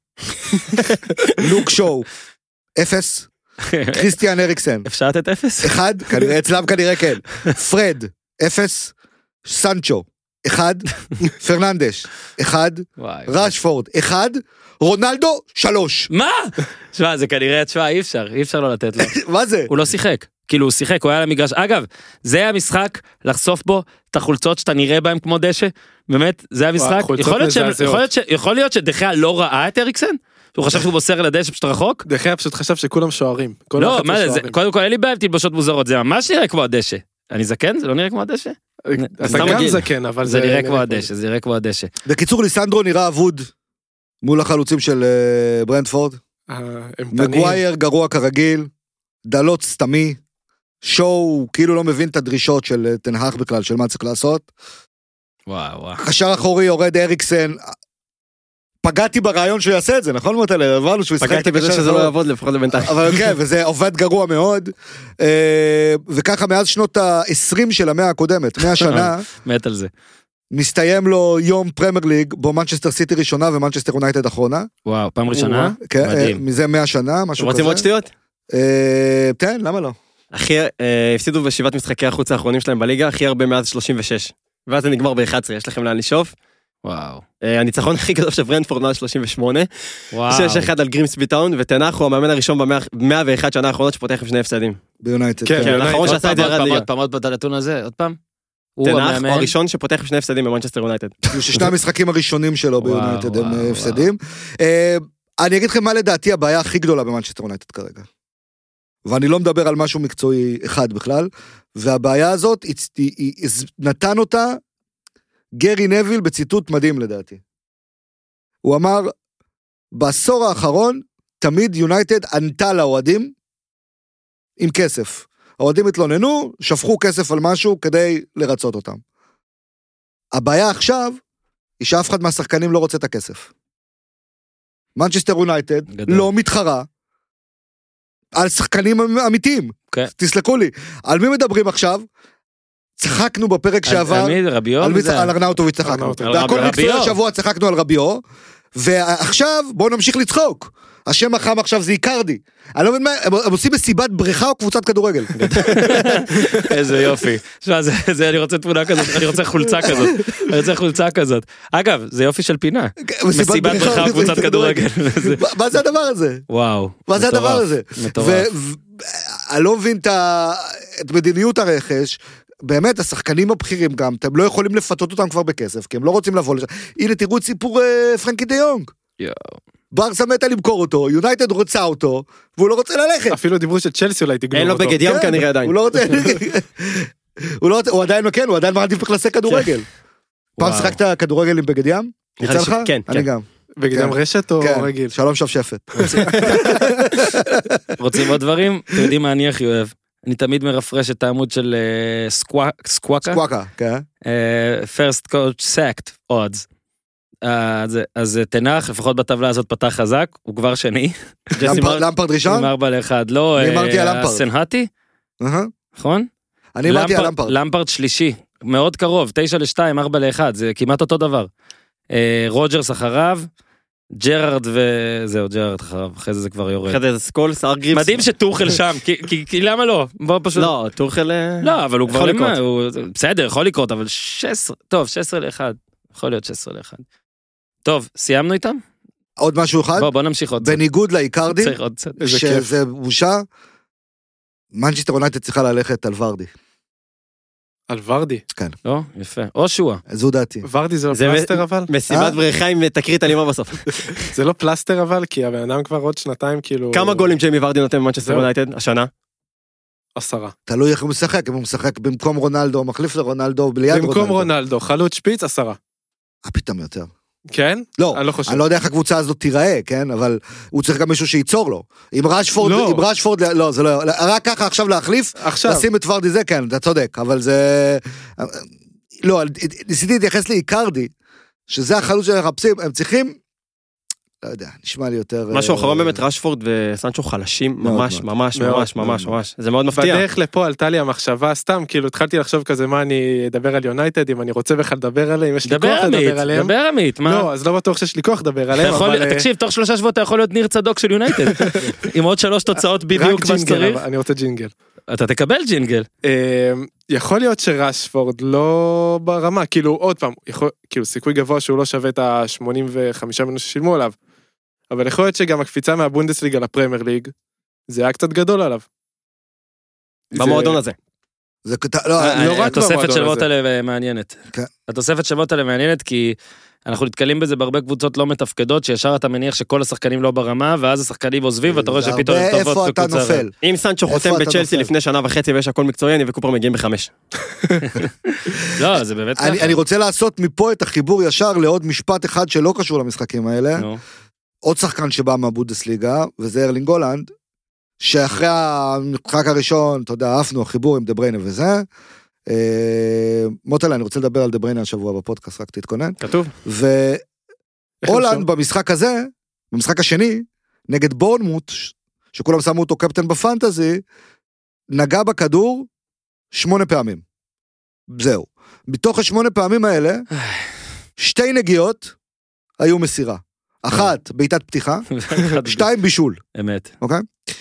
לוק שואו אפס, קריסטיאן אריקסן. אפשר לתת אפס? אחד, כנראה, אצלם כנראה כן. פרד, אפס. סנצ'ו, אחד. פרננדש, אחד. רשפורד, אחד. רונלדו, שלוש. מה? שמה, זה כנראה, תשמע, אי אפשר, אי אפשר לא לתת לו. מה זה? הוא לא שיחק. כאילו, הוא שיחק, הוא היה למגרש. אגב, זה היה משחק לחשוף בו את החולצות שאתה נראה בהם כמו דשא. באמת, זה היה משחק. יכול להיות שדחיה לא ראה את אריקסן? הוא חשב שהוא בוסר לדשא פשוט רחוק? דחיה פשוט חשב שכולם שוערים. לא, מה זה, קודם כל אין לי בעיה תלבושות מוזרות, זה ממש נראה כמו הדשא. אני זקן? זה לא נראה כמו הדשא? אתה גם זקן, אבל זה נראה כמו הדשא, זה נראה כמו הדשא. בקיצור, ליסנדרו נראה אבוד מול החלוצים של ברנדפורד. מגווייר גרוע כרגיל, דלות סתמי, שואו כאילו לא מבין את הדרישות של תנהך בכלל, של מה צריך לעשות. וואו, וואו. קשר אחורי יורד אריקסן, פגעתי ברעיון שהוא יעשה את זה, נכון מוטל? הבנו שהוא ישחק את הקשר. פגעתי בזה שזה לא יעבוד לפחות לבינתיים. אבל כן, וזה עובד גרוע מאוד, וככה מאז שנות ה-עשרים של המאה הקודמת, מאה שנה, מת על זה. מסתיים לו יום פרמייר ליג, בו מנצ'סטר סיטי ראשונה ומנצ'סטר יונייטד אחרונה. וואו, פעם ראשונה? מדהים. מזה מאה שנה, משהו כזה. רוצים עוד שטויות? כן, למה לא? הכי, הפסידו בשבעת משחקי החוץ האחרונים שלהם בליגה, הכי הרבה מאז שלושים ושש. ואז זה נגמר ב-אחת עשרה, יש לכם לאן לשאוף. וואו. הניצחון הכי גדול של ברנדפורד מאז שלושים ושמונה. וואו. שש אחד על גרימסבי טאון, ותנח הוא המאמן הראשון ב-מאה ואחת שנה האחרונות שפותח עם שני הפסדים. ביונייטד. כן, האחרון שעשה את זה ירד ליגה. עוד פעם, עוד פעם, הנתון הזה, עוד פעם. תנח הוא הראשון שפותח עם שני הפסדים במנצ'סטר יונייטד. ששני המשחקים הראשונים שלו ביונייטד הם הפסדים. אני אגיד לכם מה לדעתי הבעיה הכי גדולה במנצ'סטר יונייטד כרגע. ואני לא מדבר על משהו מקצועי אחד בכלל, והבעיה הזאת, נתן אותה גרי נביל בציטוט מדהים לדעתי. הוא אמר, בעשור האחרון, תמיד יונייטד ענתה לאוהדים עם כסף. האוהדים התלוננו, שפכו כסף על משהו כדי לרצות אותם. הבעיה עכשיו, היא שאף אחד מהשחקנים לא רוצה את הכסף. מנצ'סטר יונייטד לא מתחרה, על שחקנים אמיתיים, okay. תסלקו לי. על מי מדברים עכשיו? צחקנו בפרק שעבר, על מי? רביו? על, על ארנאוטוביץ' צחקנו. והכל מקצועי השבוע צחקנו על רביו, ועכשיו בואו נמשיך לצחוק. השם החם עכשיו זה איקרדי. אני לא מבין מה, הם עושים מסיבת בריכה או קבוצת כדורגל. איזה יופי. זה, אני רוצה תמונה כזאת, אני רוצה חולצה כזאת. אני רוצה חולצה כזאת. אגב, זה יופי של פינה. מסיבת בריכה או קבוצת כדורגל. מה זה הדבר הזה? וואו. מה זה הדבר הזה? מטורף. ואני לא מבין את מדיניות הרכש, באמת, השחקנים הבכירים גם, אתם לא יכולים לפתות אותם כבר בכסף, כי הם לא רוצים לבוא לשם. הנה, תראו את סיפור פרנקי דה יונג. יואו. ברסה מתה למכור אותו, יונייטד רוצה אותו, והוא לא רוצה ללכת. אפילו דיברו שצ'לסי אולי תגנור אותו. אין לו בגד ים כנראה עדיין. הוא לא רוצה, הוא עדיין, כן, הוא עדיין מעדיף בקלאסי כדורגל. פעם שחקת כדורגל עם בגד ים? יצא לך? כן, אני כן. גם. בגדם רשת או כן, רגיל? שלום שפשפת. רוצים עוד דברים? אתם יודעים מה אני הכי אוהב. אני תמיד מרפרש את העמוד של אה, סקוואקה. סקוואקה, כן. אה, first coach sacked odds. אז, אז תנח, לפחות בטבלה הזאת פתח חזק, הוא כבר שני. למפרד- למפרד ראשון? עם ארבע לאחד, לא אני אמרתי על למפרד. סנהטי, אהה. נכון? אני אמרתי על למפרד- למפרד. למפרד שלישי, מאוד קרוב, תשע לשתיים, ארבע לאחד, זה כמעט אותו דבר. אה, רוג'רס אחריו, ג'רארד וזהו, ג'רארד אחריו, אחרי זה זה כבר יורד. אחרי זה סקולס, ארגריפס. מדהים שטוחל שם, כי- כי כי למה לא? בוא פשוט... לא, טורחל... אה, לא, אבל הוא כבר יכול למה, לקרות. הוא- בסדר, יכול לקרות, אבל שש עשרה, טוב, שש עשרה לאחד, יכול להיות שש עשרה לאחד. טוב, סיימנו איתם? עוד משהו אחד? בוא, בוא נמשיך עוד קצת. בניגוד לאיקרדי, צריך עוד קצת. איזה כיף. שזה בושה, מנצ'סטר יונייטד צריכה ללכת על ורדי. על ורדי. לא? יפה. או שואה. זו דעתי. ורדי זה לא זה פלסטר אבל? מסיבת אה? בריחה עם תקרית אלימה בסוף. זה לא פלסטר אבל, כי הבן אדם כבר עוד שנתיים כאילו... כמה גולים ג'יימי ורדי נותן במנצ'סטר זהו. יונייטד השנה? עשרה. תלוי איך הוא משחק, אם הוא משחק במקום רונלדו, מחליף לרונלדו, ליד רונלדו. במקום רונלדו, חלוץ שפיץ, עשרה. אה, פתאום יותר. כן? לא, אני לא חושב. אני לא יודע איך הקבוצה הזאת תיראה, כן? אבל הוא צריך גם מישהו שייצור לו. אם רשפורד, לא. אם רשפורד, לא, זה לא, רק ככה עכשיו להחליף, עכשיו. לשים את ורדי זה, כן, אתה צודק, אבל זה... לא, ניסיתי להתייחס לאיקרדי, שזה החלוץ שאנחנו מחפשים, הם צריכים, לא יודע, נשמע לי יותר... משהו אחרון באמת, רשפורד וסנצ'ו חלשים מאוד, ממש מאוד. ממש מאוד, ממש מאוד, ממש מאוד. ממש. זה מאוד מפתיע. בדרך לפה עלתה לי המחשבה סתם, כאילו התחלתי לחשוב כזה מה אני אדבר על יונייטד, אם אני רוצה בכלל לדבר עליהם, יש לי דבר כוח עמית, לדבר עליהם. דבר עמית, מה? לא, אז לא בטוח שיש לי כוח לדבר אתה עליהם, יכול- אבל... אה, תקשיב, תוך שלושה שבועות אתה יכול להיות ניר צדוק של יונייטד. עם עוד שלוש תוצאות רק בדיוק מה ג'ינגל, שצריך. אבל אני רוצה ג'ינגל. אתה תקבל ג'ינגל. אה, יכול להיות שרשפורד לא ברמה, כאילו עוד פעם, יכול- כאילו סיכוי גבוה שהוא לא שווה את ה-שמונים וחמישה מיליון ששילמו עליו, אבל יכול להיות שגם הקפיצה מהבונדסליגה לפרמייר ליג, זה היה קצת גדול עליו. במועדון הזה. זה קטע- לא, אה, לא רק התוספת במועדון שמות הזה. האלה מעניינת. כן. התוספת שמות האלה מעניינת כי אנחנו נתקלים בזה בהרבה קבוצות לא מתפקדות, שישר אתה מניח שכל השחקנים לא ברמה, ואז השחקנים עוזבים ואתה רואה זה שפתאום הם הרבה טובות איפה אתה בקבוצה. נופל. אם סנצ'ו איפה חותם אתה בצ'לסי נופל? לפני שנה וחצי ויש הכל מקצועי, אני וקופר מגיעים בחמש. לא, זה באמת אני ככה. אני רוצה לעשות מפה את החיבור ישר לעוד משפט אחד שלא קשור למשחקים האלה. נו. עוד שחקן שבא מהבונדסליגה, וזה ארלינג הולנד, שאחרי המשחק הראשון, אתה יודע, עפנו החיבור עם דה בריינה וזה. אה, מוטלה, אני רוצה לדבר על דה בריינה השבוע בפודקאסט, רק תתכונן. כתוב. והולנד במשחק הזה, במשחק השני, נגד בורנמוט, שכולם שמו אותו קפטן בפנטזי, נגע בכדור שמונה פעמים. זהו. מתוך השמונה פעמים האלה, שתי נגיעות היו מסירה. אחת, בעיטת פתיחה, שתיים בישול, אמת. אוקיי?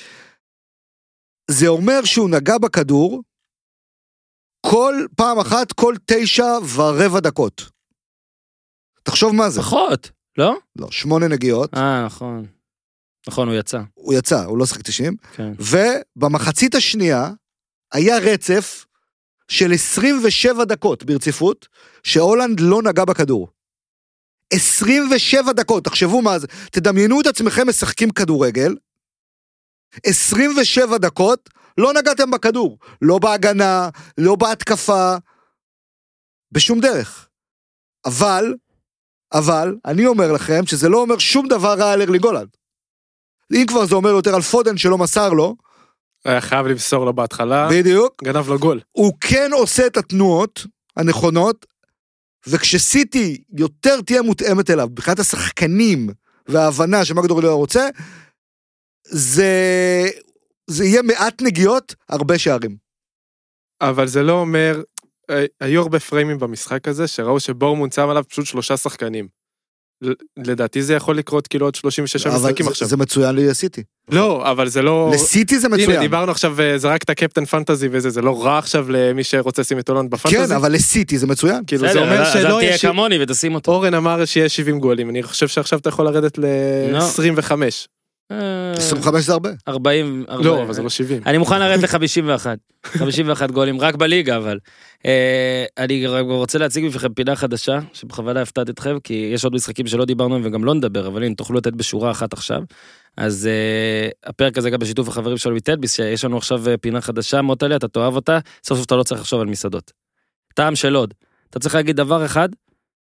זה אומר שהוא נגע בכדור, כל פעם אחת, כל תשע ורבע דקות. תחשוב מה זה. פחות, לא? לא, שמונה נגיעות, אה, נכון. נכון, הוא יצא. הוא יצא, הוא לא שחק תשעים, כן. ובמחצית השנייה, היה רצף של עשרים ושבע דקות ברציפות, שהולנד לא נגע בכדור. עשרים ושבע דקות, תחשבו מה זה, תדמיינו את עצמכם משחקים כדורגל, עשרים ושבע דקות, לא נגעתם בכדור, לא בהגנה, לא בהתקפה, בשום דרך. אבל, אבל, אני אומר לכם, שזה לא אומר שום דבר רע על ארלינג הולנד. אם כבר זה אומר יותר על פודן שלא מסר לו, היה חייב למסור לו בהתחלה, בדיוק, גנב לו גול. הוא כן עושה את התנועות הנכונות, וכשסיטי יותר תהיה מותאמת אליו, מבחינת השחקנים וההבנה שמה גדול לא רוצה, זה, זה יהיה מעט נגיעות, הרבה שערים. אבל זה לא אומר, היו הרבה פריימים במשחק הזה, שראו שבורמונד שם עליו פשוט שלושה שחקנים. לדעתי זה יכול לקרות כאילו עוד שלושים ושש משחקים זה, עכשיו. זה מצוין לסיטי. לא, אבל זה לא... לסיטי זה מצוין. הנה, דיברנו עכשיו, זרקת הקפטן פנטזי וזה, זה לא רע עכשיו למי שרוצה לשים את הולנד בפנטזי. כן, אבל לסיטי זה מצוין. כאילו זה בסדר, אומר אז אל שלא תהיה יש... כמוני ותשים אותו. אורן אמר שיהיה שבעים גולים, אני חושב שעכשיו אתה יכול לרדת ל-עשרים וחמש. אה, עשרים וחמש זה הרבה. ארבעים, לא, ארבעים. אבל זה לא שבעים. אני מוכן לרדת ל-חמישים ואחת. חמישים ואחת גולים, רק בליגה, אבל. אה, אני רוצה להציג בפניכם פינה חדשה, שבכוונה הפתעת אתכם, כי יש עוד משחקים שלא דיברנו עליהם וגם לא נדבר, אבל הנה, תוכלו לתת בשורה אחת עכשיו. אז uh, הפרק הזה גם בשיתוף החברים שלו מטלביס, שיש לנו עכשיו פינה חדשה, מוטלי, אתה תאהב אותה, סוף סוף אתה לא צריך לחשוב על מסעדות. טעם של עוד. אתה צריך להגיד דבר אחד,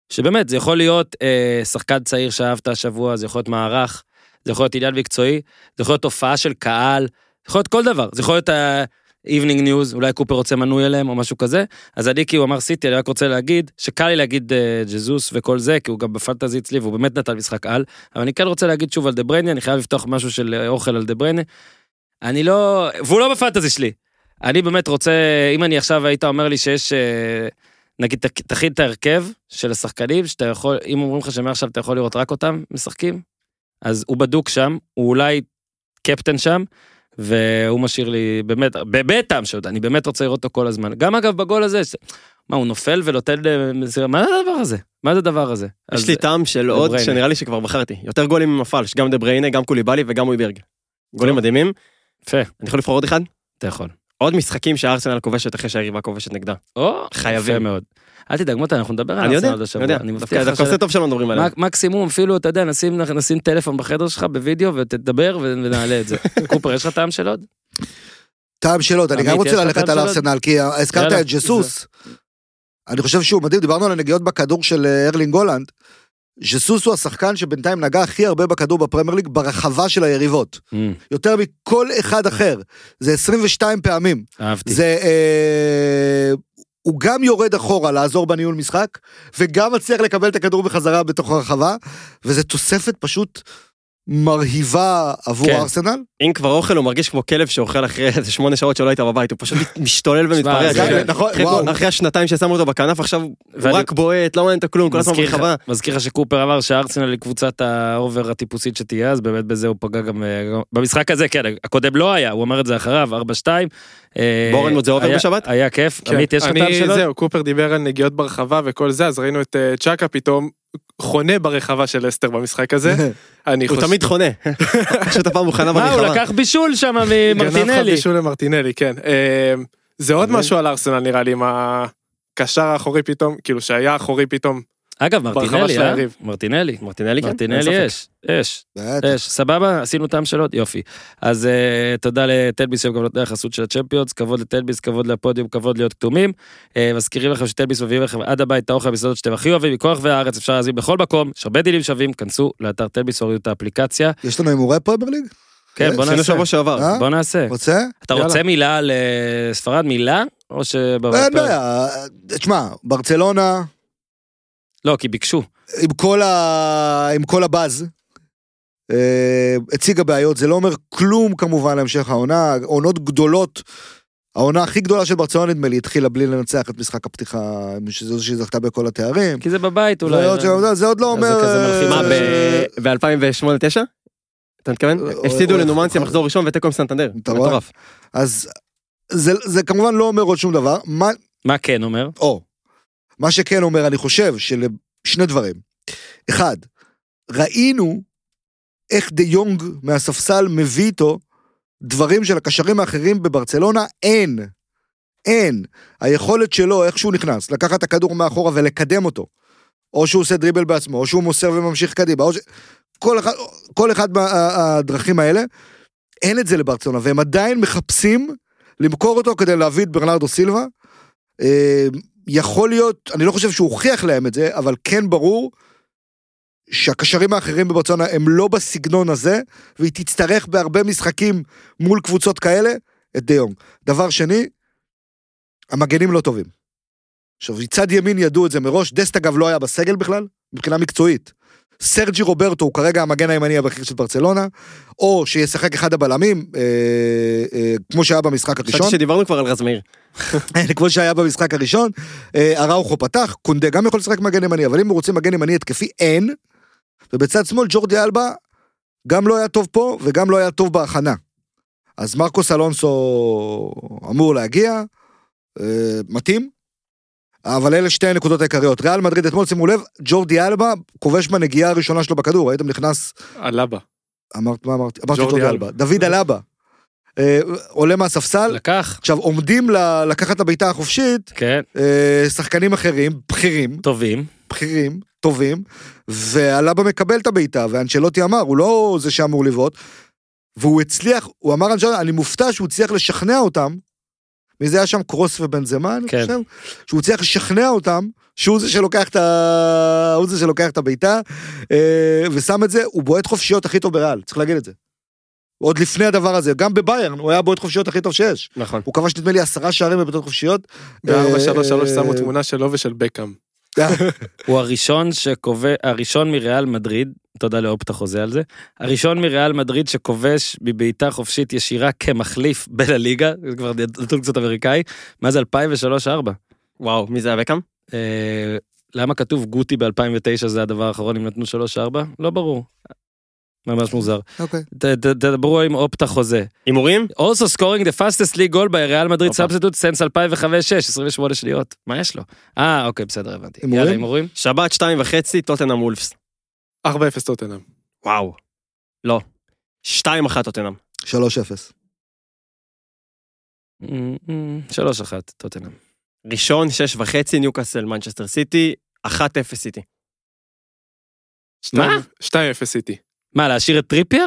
שבאמת, זה יכול להיות אה, שחקן צעיר שאהבת השבוע, זה יכול להיות מערך, זה יכול להיות עניין מקצועי, זה יכול להיות תופעה של קהל, זה יכול להיות כל דבר, זה יכול להיות ה-Evening News, אולי קופר רוצה מנוי אליהם או משהו כזה, אז אני כי הוא אמר סיטי, אני רק רוצה להגיד, שקל לי להגיד אה, ג'זוס וכל זה, כי הוא גם בפנטזי אצלי, והוא באמת נתן משחק על, אבל אני כן רוצה להגיד שוב על דה בריינה, אני חייב לפתוח משהו של אוכל על דה בריינה, אני לא, והוא לא בפנטזי שלי, אני באמת רוצה, אם אני עכשיו היית אומר לי שיש, נגיד, תכין את ההרכב של השחקנים, שאתה יכול, אם אומרים לך שמעכשיו אתה יכול לראות רק אותם משחקים, אז הוא בדוק שם, הוא אולי קפטן שם, והוא משאיר לי, באמת, באמת טעם שעוד, אני באמת רוצה לראות אותו כל הזמן. גם אגב בגול הזה, מה, הוא נופל ונותן, מה זה הדבר הזה? מה זה הדבר הזה? יש לי טעם של עוד שנראה לי שכבר בחרתי, יותר גולים ממפלש, גם דה בריינה, גם קוליבאלי וגם וויברג. גולים מדהימים. יפה. אני יכול לבחור עוד אחד? אתה יכול. עוד משחקים שהארסנל כובשת אחרי שהיריבה כובשת נגדה. או, חייבים מאוד. אל תדאג מוטה, אנחנו נדבר על ארסנל עוד השבוע. אני יודע, דווקא עושה טוב שלא מדברים עליהם. מקסימום, אפילו, אתה יודע, נשים טלפון בחדר שלך בווידאו ותדבר ונעלה את זה. קופר, יש לך טעם של עוד? טעם של עוד, אני גם רוצה ללכת על ארסנל, כי הזכרת את ג'סוס. אני חושב שהוא מדהים, דיברנו על הנגיעות בכדור של ארלינג הולנד. ג'סוס הוא השחקן שבינתיים נגע הכי הרבה בכדור בפרמייר ליג ברחבה של היריבות. Mm. יותר מכל אחד אחר. זה עשרים ושתיים פעמים. אהבתי. זה, אה, הוא גם יורד אחורה לעזור בניהול משחק, וגם מצליח לקבל את הכדור בחזרה בתוך הרחבה, וזה תוספת פשוט מרהיבה עבור כן. ארסנל. אם כבר אוכל הוא מרגיש כמו כלב שאוכל אחרי איזה שמונה שעות שלא הייתה בבית, הוא פשוט משתולל ומתפרע. אחרי השנתיים ששמו אותו בכנף, עכשיו הוא רק בועט, לא מעניין את הכלום, כל הזמן ברחבה. מזכיר לך שקופר אמר שארסנל היא קבוצת האובר הטיפוסית שתהיה, אז באמת בזה הוא פגע גם במשחק הזה, כן, הקודם לא היה, הוא אמר את זה אחריו, ארבע שתיים. בורנמוט זה עובר בשבת? היה כיף. עמית, יש לך טעם שלו? זהו, קופר דיבר על נגיעות ברחבה וכל זה, אז ראינו את צ'אקה פתאום חונה ברחבה של אסטר במשחק הזה. הוא תמיד חונה. פשוט הפעם הוא חנה ברחבה. הוא לקח בישול שם ממרטינלי. גנב לך בישול למרטינלי, כן. זה עוד משהו על ארסנל נראה לי, עם הקשר האחורי פתאום, כאילו שהיה אחורי פתאום. אגב, מרטינלי, אה? מרטינלי. מרטינלי, כן? מרטינלי יש, יש, יש. סבבה, עשינו טעם שלו, יופי. אז תודה לטלביס שגם נותני החסות של הצ'מפיונס, כבוד לטלביס, כבוד לפודיום, כבוד להיות כתומים. מזכירים לכם שטלביס מביאים לכם עד הבית האוכל המסעדות שאתם הכי אוהבים, מכוח והארץ אפשר להזמין בכל מקום, יש הרבה דילים שווים, כנסו לאתר טלביס, הורידו את האפליקציה. יש לנו הימורי פרמייר ליג? כן, בוא נעשה. שבוע שעבר. בוא נעשה. רוצה? אתה רוצה מילה לספרד, מילה? או שבפרק? אין בעיה. תשמע, ברצלונה לא, כי ביקשו. עם כל, ה... עם כל הבאז, הציגה בעיות, זה לא אומר כלום כמובן להמשך העונה, עונות גדולות, העונה הכי גדולה של ברצלונה נדמה לי, התחילה בלי לנצח את משחק הפתיחה, שזו שזכתה בכל התארים. כי זה בבית אולי. זה עוד, זה עוד לא אומר... מה, ב-אלפיים ושמונה תשע? אתה מתכוון? הפסידו לנומנסיה מחזור ראשון ותיקו עם סנטנדר. מטורף. אז זה כמובן לא אומר עוד שום דבר. מה כן אומר? או. מה שכן אומר, אני חושב, שני דברים. אחד, ראינו איך דה יונג מהספסל מביא איתו דברים של הקשרים האחרים בברצלונה, אין. אין. היכולת שלו, איך שהוא נכנס, לקחת את הכדור מאחורה ולקדם אותו. או שהוא עושה דריבל בעצמו, או שהוא מוסר וממשיך קדימה. ש... כל אחד, כל אחד מהדרכים האלה, אין את זה לברצלונה, והם עדיין מחפשים למכור אותו כדי להביא את ברנרדו סילבה. יכול להיות, אני לא חושב שהוא הוכיח להם את זה, אבל כן ברור שהקשרים האחרים בברצלונה הם לא בסגנון הזה, והיא תצטרך בהרבה משחקים מול קבוצות כאלה, את דה יונג. דבר שני, המגנים לא טובים. עכשיו, צד ימין ידעו את זה מראש, דסט אגב לא היה בסגל בכלל, מבחינה מקצועית. סרג'י רוברטו הוא כרגע המגן הימני הבכיר של ברצלונה, או שישחק אחד הבלמים, אה, אה, כמו שהיה במשחק הראשון. חשבתי שדיברנו כבר על רז מאיר. כמו שהיה במשחק הראשון, אה, אראוחו פתח, קונדה גם יכול לשחק מגן ימני, אבל אם הוא רוצה מגן ימני התקפי, אין, ובצד שמאל ג'ורדי אלבה, גם לא היה טוב פה, וגם לא היה טוב בהכנה. אז מרקוס אלונסו אמור להגיע, אה, מתאים, אבל אלה שתי הנקודות העיקריות. ריאל מדריד, אתמול שימו לב, ג'ורדי אלבה כובש בנגיעה הראשונה שלו בכדור, הייתם נכנס... אלבה. אמרת, מה אמרתי? אמרתי ג'ורדי אלבה. דוד אלבה. עולה מהספסל. לקח. עכשיו, עומדים לקחת את הביתה החופשית, כן. שחקנים אחרים, בכירים. טובים. בכירים, טובים, ואלבה מקבל את הביתה, ואנצ'לוטי אמר, הוא לא זה שאמור לבעוט, והוא הצליח, הוא אמר, אני מופתע שהוא הצליח לשכנע אותם, מי זה היה שם? קרוס ובנזמה, אני כן. חושב, שהוא צריך לשכנע אותם, שהוא זה שלוקח את ה... הוא זה שלוקח את הביתה, ושם את זה, הוא בועט חופשיות הכי טוב בריאל, צריך להגיד את זה. עוד לפני הדבר הזה, גם בביירן, הוא היה בועט חופשיות הכי טוב שיש. נכון. הוא כבש נדמה לי עשרה שערים בבעיטות חופשיות. ב-ארבע שלוש שלוש שמו תמונה שלו ושל בקאם. הוא הראשון שקובע, הראשון מריאל מדריד, תודה לאופטה חוזה על זה, הראשון מריאל מדריד שכובש בבעיטה חופשית ישירה כמחליף בין הליגה, זה כבר נתון קצת אמריקאי, מה זה אלפיים ושלוש ארבע? וואו, מי זה היה בקאם? אה, למה כתוב גוטי ב-אלפיים ותשע זה הדבר האחרון אם נתנו שלוש ארבע? לא ברור. ממש מוזר. אוקיי. תדברו עם אופטה חוזה. הימורים? Also scoring the fastest league goal by ריאל מדריד substitute since אלפיים וחמש שש, עשרים ושמונה שניות. מה יש לו? אה, אוקיי, בסדר, הבנתי. יאללה, הימורים? שבת שתיים וחצי, טוטנהאם וולפס. ארבע אפס טוטנהאם. וואו. לא. שתיים אחת טוטנהאם. שלוש אפס. שלוש אחת, טוטנהאם. ראשון, שש וחצי, ניוקאסל, מנצ'סטר סיטי, אחת אפס סיטי. מה? שתיים אפס סיטי. מה, להשאיר את טריפייר?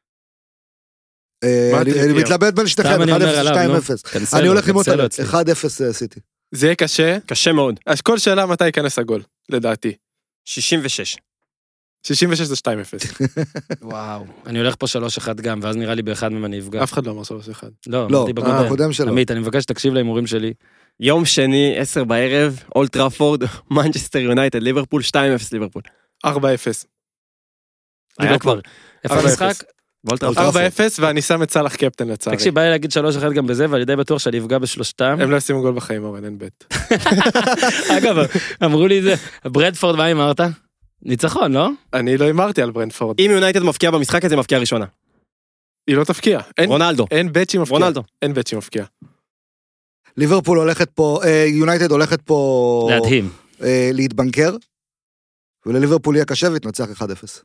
אני מתלבט בין שתיכם, אחד אפס שתיים אפס. אני הולך עם אותה, אחד אפס סיטי. זה יהיה קשה. קשה מאוד. אז כל שאלה מתי ייכנס הגול, לדעתי. שישים ושש. שישים ושש זה שתיים אפס. וואו, אני הולך פה שלוש אחת גם, ואז נראה לי באחד ממה נפגע. אף אחד לא אמר שלוש אחד. לא, לא, אמרתי בגודל. הקודם שלו. עמית, אני מבקש שתקשיב להימורים שלי. יום שני, עשר בערב, אולד טראפורד, מנצ'סטר יונייטד, ליברפול, שתיים אפס ליברפול. ארבע אפס. היה כבר. איפה המשחק? ארבע אפס, ואני שם את סלאח קפטן לצערי. תקשיב, בא לי להגיד שלוש אחת גם בזה, ואני די בטוח שאני אפגע בשלושתם. הם לא ישימו גול בחיים, אורן, אין בית. אגב, אמרו לי זה, ברדפורד, מה אמרת? ניצחון, לא? אני לא אמרתי על ברנדפורד. אם יונייטד מפקיע במשחק הזה, מפקיע ראשונה. היא לא תפקיע. רונלדו. אין בית שהיא מפקיע. רונלדו. אין בית שהיא מפקיע. ליברפול הולכת פה, יונייטד הולכת פה... להדהים. להתבנקר, ולליברפול יהיה קשה והתנצח אחד אפס.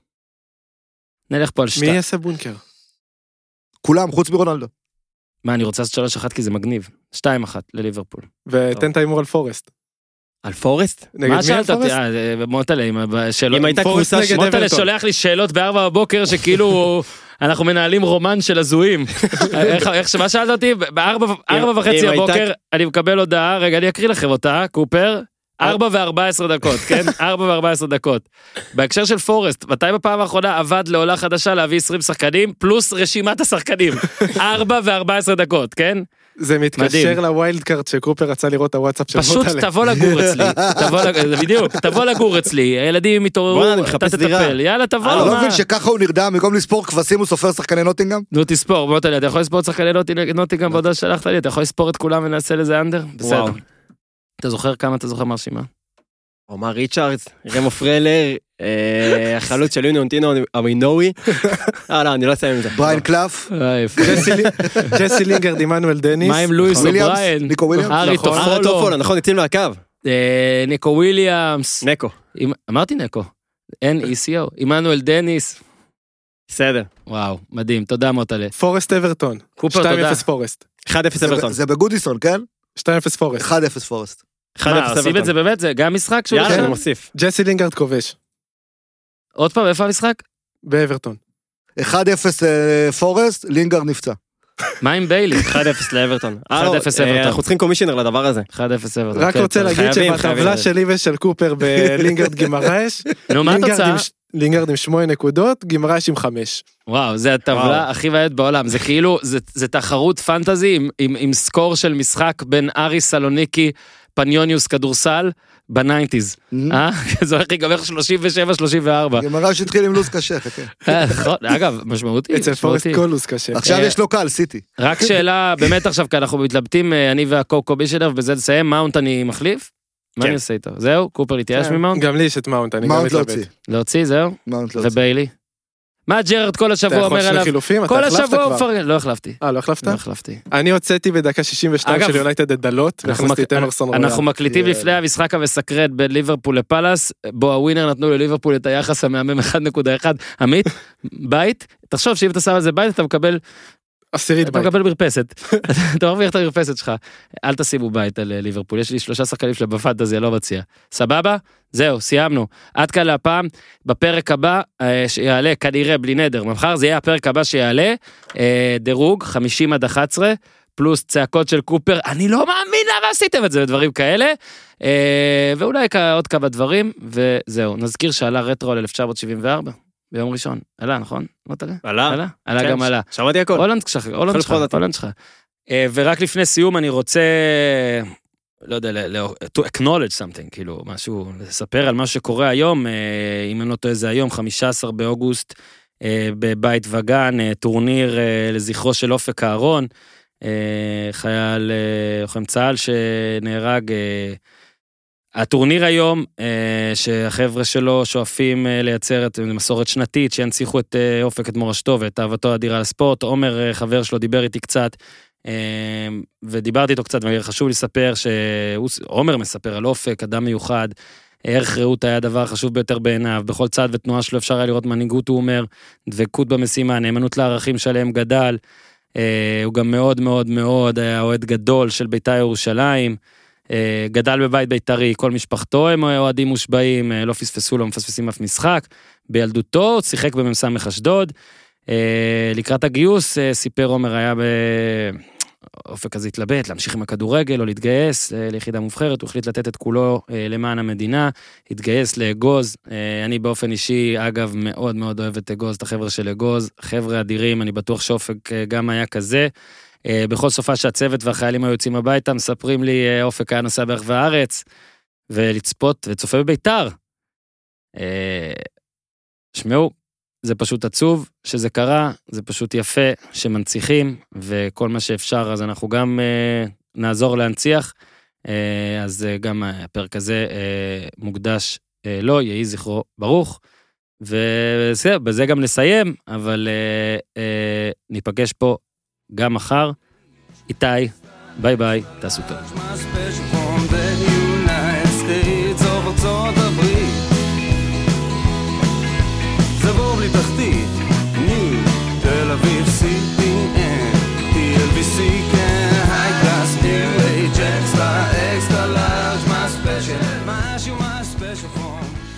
נלך פה על מי שתיים. יעשה בונקר? כולם, חוץ מרונלדו. מה, אני רוצה לעשות שלוש אחת כי זה מגניב. שתיים אחת לליברפול. ותן את האימור על פורסט. על פורסט? מה שאלת אותי? אה, מוטלה, עם השאלות. אם הייתה קבוצה... מוטלה שולח לי שאלות בארבע בבוקר שכאילו אנחנו מנהלים רומן של הזויים. איך מה שאלת אותי? בארבע וחצי הבוקר אני מקבל הודעה, רגע אני אקריא לכם אותה, קופר, ארבע וארבע עשרה דקות, כן? ארבע וארבע עשרה דקות. בהקשר של פורסט, מתי בפעם האחרונה עבד לעולה חדשה להביא עשרים שחקנים, פלוס רשימת השחקנים. ארבע וארבע עשרה דקות, כן? זה מתקשר לווילד קארט שקופר רצה לראות את הוואטסאפ של פשוט מוטלה. תבוא לגור אצלי, בדיוק, תבוא לגור אצלי, הילדים מתעוררו, אתה תטפל, יאללה תבוא. אני לא מבין שככה הוא נרדם, במקום לספור כבשים הוא סופר שחקני נוטינגאם? נו תספור, מוטלה, אתה יכול לספור את שחקני נוטינגאם בעוד שלחת לי, אתה יכול לספור את כולם ונעשה לזה אנדר? בסדר. אתה זוכר כמה אתה זוכר מרשימה? עומר ריצ'ארדס, רמו פרלר, החלוץ של יוניון טינו אמינוי. אה לא, אני לא אסיים עם זה. בריין קלף. ג'סי לינגרד, עמנואל דניס. מה עם לואיס אובריין? ניקו וויליאמס. ארי טופולו. נכון, יוצאים מהקו. ניקו וויליאמס. נקו. אמרתי נקו. N-E-C-O. עמנואל דניס. בסדר. וואו, מדהים. תודה מוטלה. פורסט אברטון. שתיים אפס פורסט. אחד אפס אברטון. זה בגודיסון, כן? שתיים אפס פורסט. אחד אפס פורסט. מה, עושים את זה באמת? זה גם משחק שהוא יאללה, אני מוסיף. ג'סי לינגרד כובש. עוד פעם, איפה המשחק? באברטון. אחד אפס פורסט, לינגרד נפצע. מה עם ביילי? אחד אפס לאברטון. אחד אפס אברטון. אנחנו צריכים קומישיונר לדבר הזה. אחד אפס אברטון. רק רוצה להגיד שבטבלה שלי ושל קופר בלינגרד גימרש, נו, מה התוצאה? לינגרד עם שמונה נקודות, גימרש עם חמש. וואו, זה הטבלה הכי בעייתית בעולם. זה כאילו, זה תחרות פנטזי עם סקור של משחק בין ארי סלוניקי, פניוניוס כדורסל, בניינטיז. אה? זה הולך להיגמר שלושים ושבע שלושים וארבע. גמרש התחיל עם לו"ז קשה, חכה. אגב, משמעותי. אצל פורסט כל לו"ז קשה. עכשיו יש לו קל, סיטי. רק שאלה, באמת עכשיו, כי אנחנו מתלבטים, אני והקוקו בישלב, בזה לסיים, מאונט אני מחליף? מה אני עושה איתו? זהו? קופר להתייאש ממאונט? גם לי יש את מאונט, אני גם מתלבט. להוציא, זהו? מאונט להוציא. וביילי? מה ג'רד כל השבוע אומר עליו? כל השבוע הוא מפרגן, לא החלפתי. אה, לא החלפת? לא החלפתי. אני הוצאתי בדקה שישים ושתיים של יונייטד את דלות, והכנסתי את אמרסון רויאל. אנחנו מקליטים לפני המשחק המסקרט בין ליברפול לפלאס, בו הווינר נתנו לליברפול את היחס המהמם אחד נקודה אחת. עמית, בית, תחשוב שאם אתה שם על זה בית, אתה מקבל... עשירית אתה בית. מקבל מרפסת. אתה מרוויח את המרפסת שלך. אל תשימו בית על ליברפול. יש לי שלושה שחקנים של בפנטזיה, לא מציע. סבבה? זהו, סיימנו. עד כאן להפעם. בפרק הבא שיעלה, כנראה בלי נדר. מחר זה יהיה הפרק הבא שיעלה. דירוג, חמישים עד אחת עשרה. פלוס צעקות של קופר, אני לא מאמין למה עשיתם את זה, ודברים כאלה, ואולי עוד כמה דברים, וזהו, נזכיר שעלה רטרו ל-אלף תשע מאות שבעים וארבע, ביום ראשון, עלה, נכון? לא תראה? עלה? עלה גם עלה. שמעתי הכל. הולנד שלך, הולנד שלך. ורק לפני סיום אני רוצה, לא יודע, to acknowledge something, כאילו, משהו, לספר על מה שקורה היום, אם אני לא טועה זה היום, חמישה עשר באוגוסט, בבית וגן, טורניר לזכרו של אופק אהרון, חייל לוחם צה"ל שנהרג, הטורניר היום, שהחבר'ה שלו שואפים לייצר את מסורת שנתית, שינציחו את אופק, את מורשתו ואת אהבתו האדירה לספורט, עומר חבר שלו דיבר איתי קצת, ודיברתי איתו קצת, וחשוב לספר שעומר מספר על אופק, אדם מיוחד, ערך ראות היה הדבר החשוב ביותר בעיניו, בכל צעד ותנועה שלו אפשר היה לראות מנהיגות, הוא אומר, דבקות במשימה, נאמנות לערכים שלהם גדל, הוא גם מאוד מאוד מאוד היה אוהד גדול של בית"ר ירושלים, גדל בבית בית"רי, כל משפחתו הם אוהדים מושבעים, לא פספסו, לא מפספסים אף משחק, בילדותו שיחק במ"ס אשדוד, לקראת הגיוס סיפר עומר היה באופק הזה התלבט, להמשיך עם הכדורגל או להתגייס ליחידה מובחרת, הוא החליט לתת את כולו למען המדינה, התגייס לאגוז, אני באופן אישי אגב מאוד מאוד אוהב את אגוז, את החבר'ה של אגוז, חבר'ה אדירים, אני בטוח שאופק גם היה כזה, בכל סופה שהצוות והחיילים היו יוצאים הביתה, מספרים לי אופק היה נוסע ברחבי הארץ, ולצפות וצופה בביתר. שמעו, זה פשוט עצוב שזה קרה, זה פשוט יפה שמנציחים, וכל מה שאפשר, אז אנחנו גם נעזור להנציח, אז גם הפרק הזה מוקדש לו, יהי זכרו ברוך, ובזה גם נסיים, אבל ניפגש פה גם מחר, איתי, ביי ביי, תעשו טוב. זה בור בלי תחתית, ניו, תל אביב, סי פי אן, טי אל בי סי, כן, היי קלאס, ניו אייג' אקסטרה, אקסטרה לארג', מה ספיישל, משהו מה ספיישל פורם.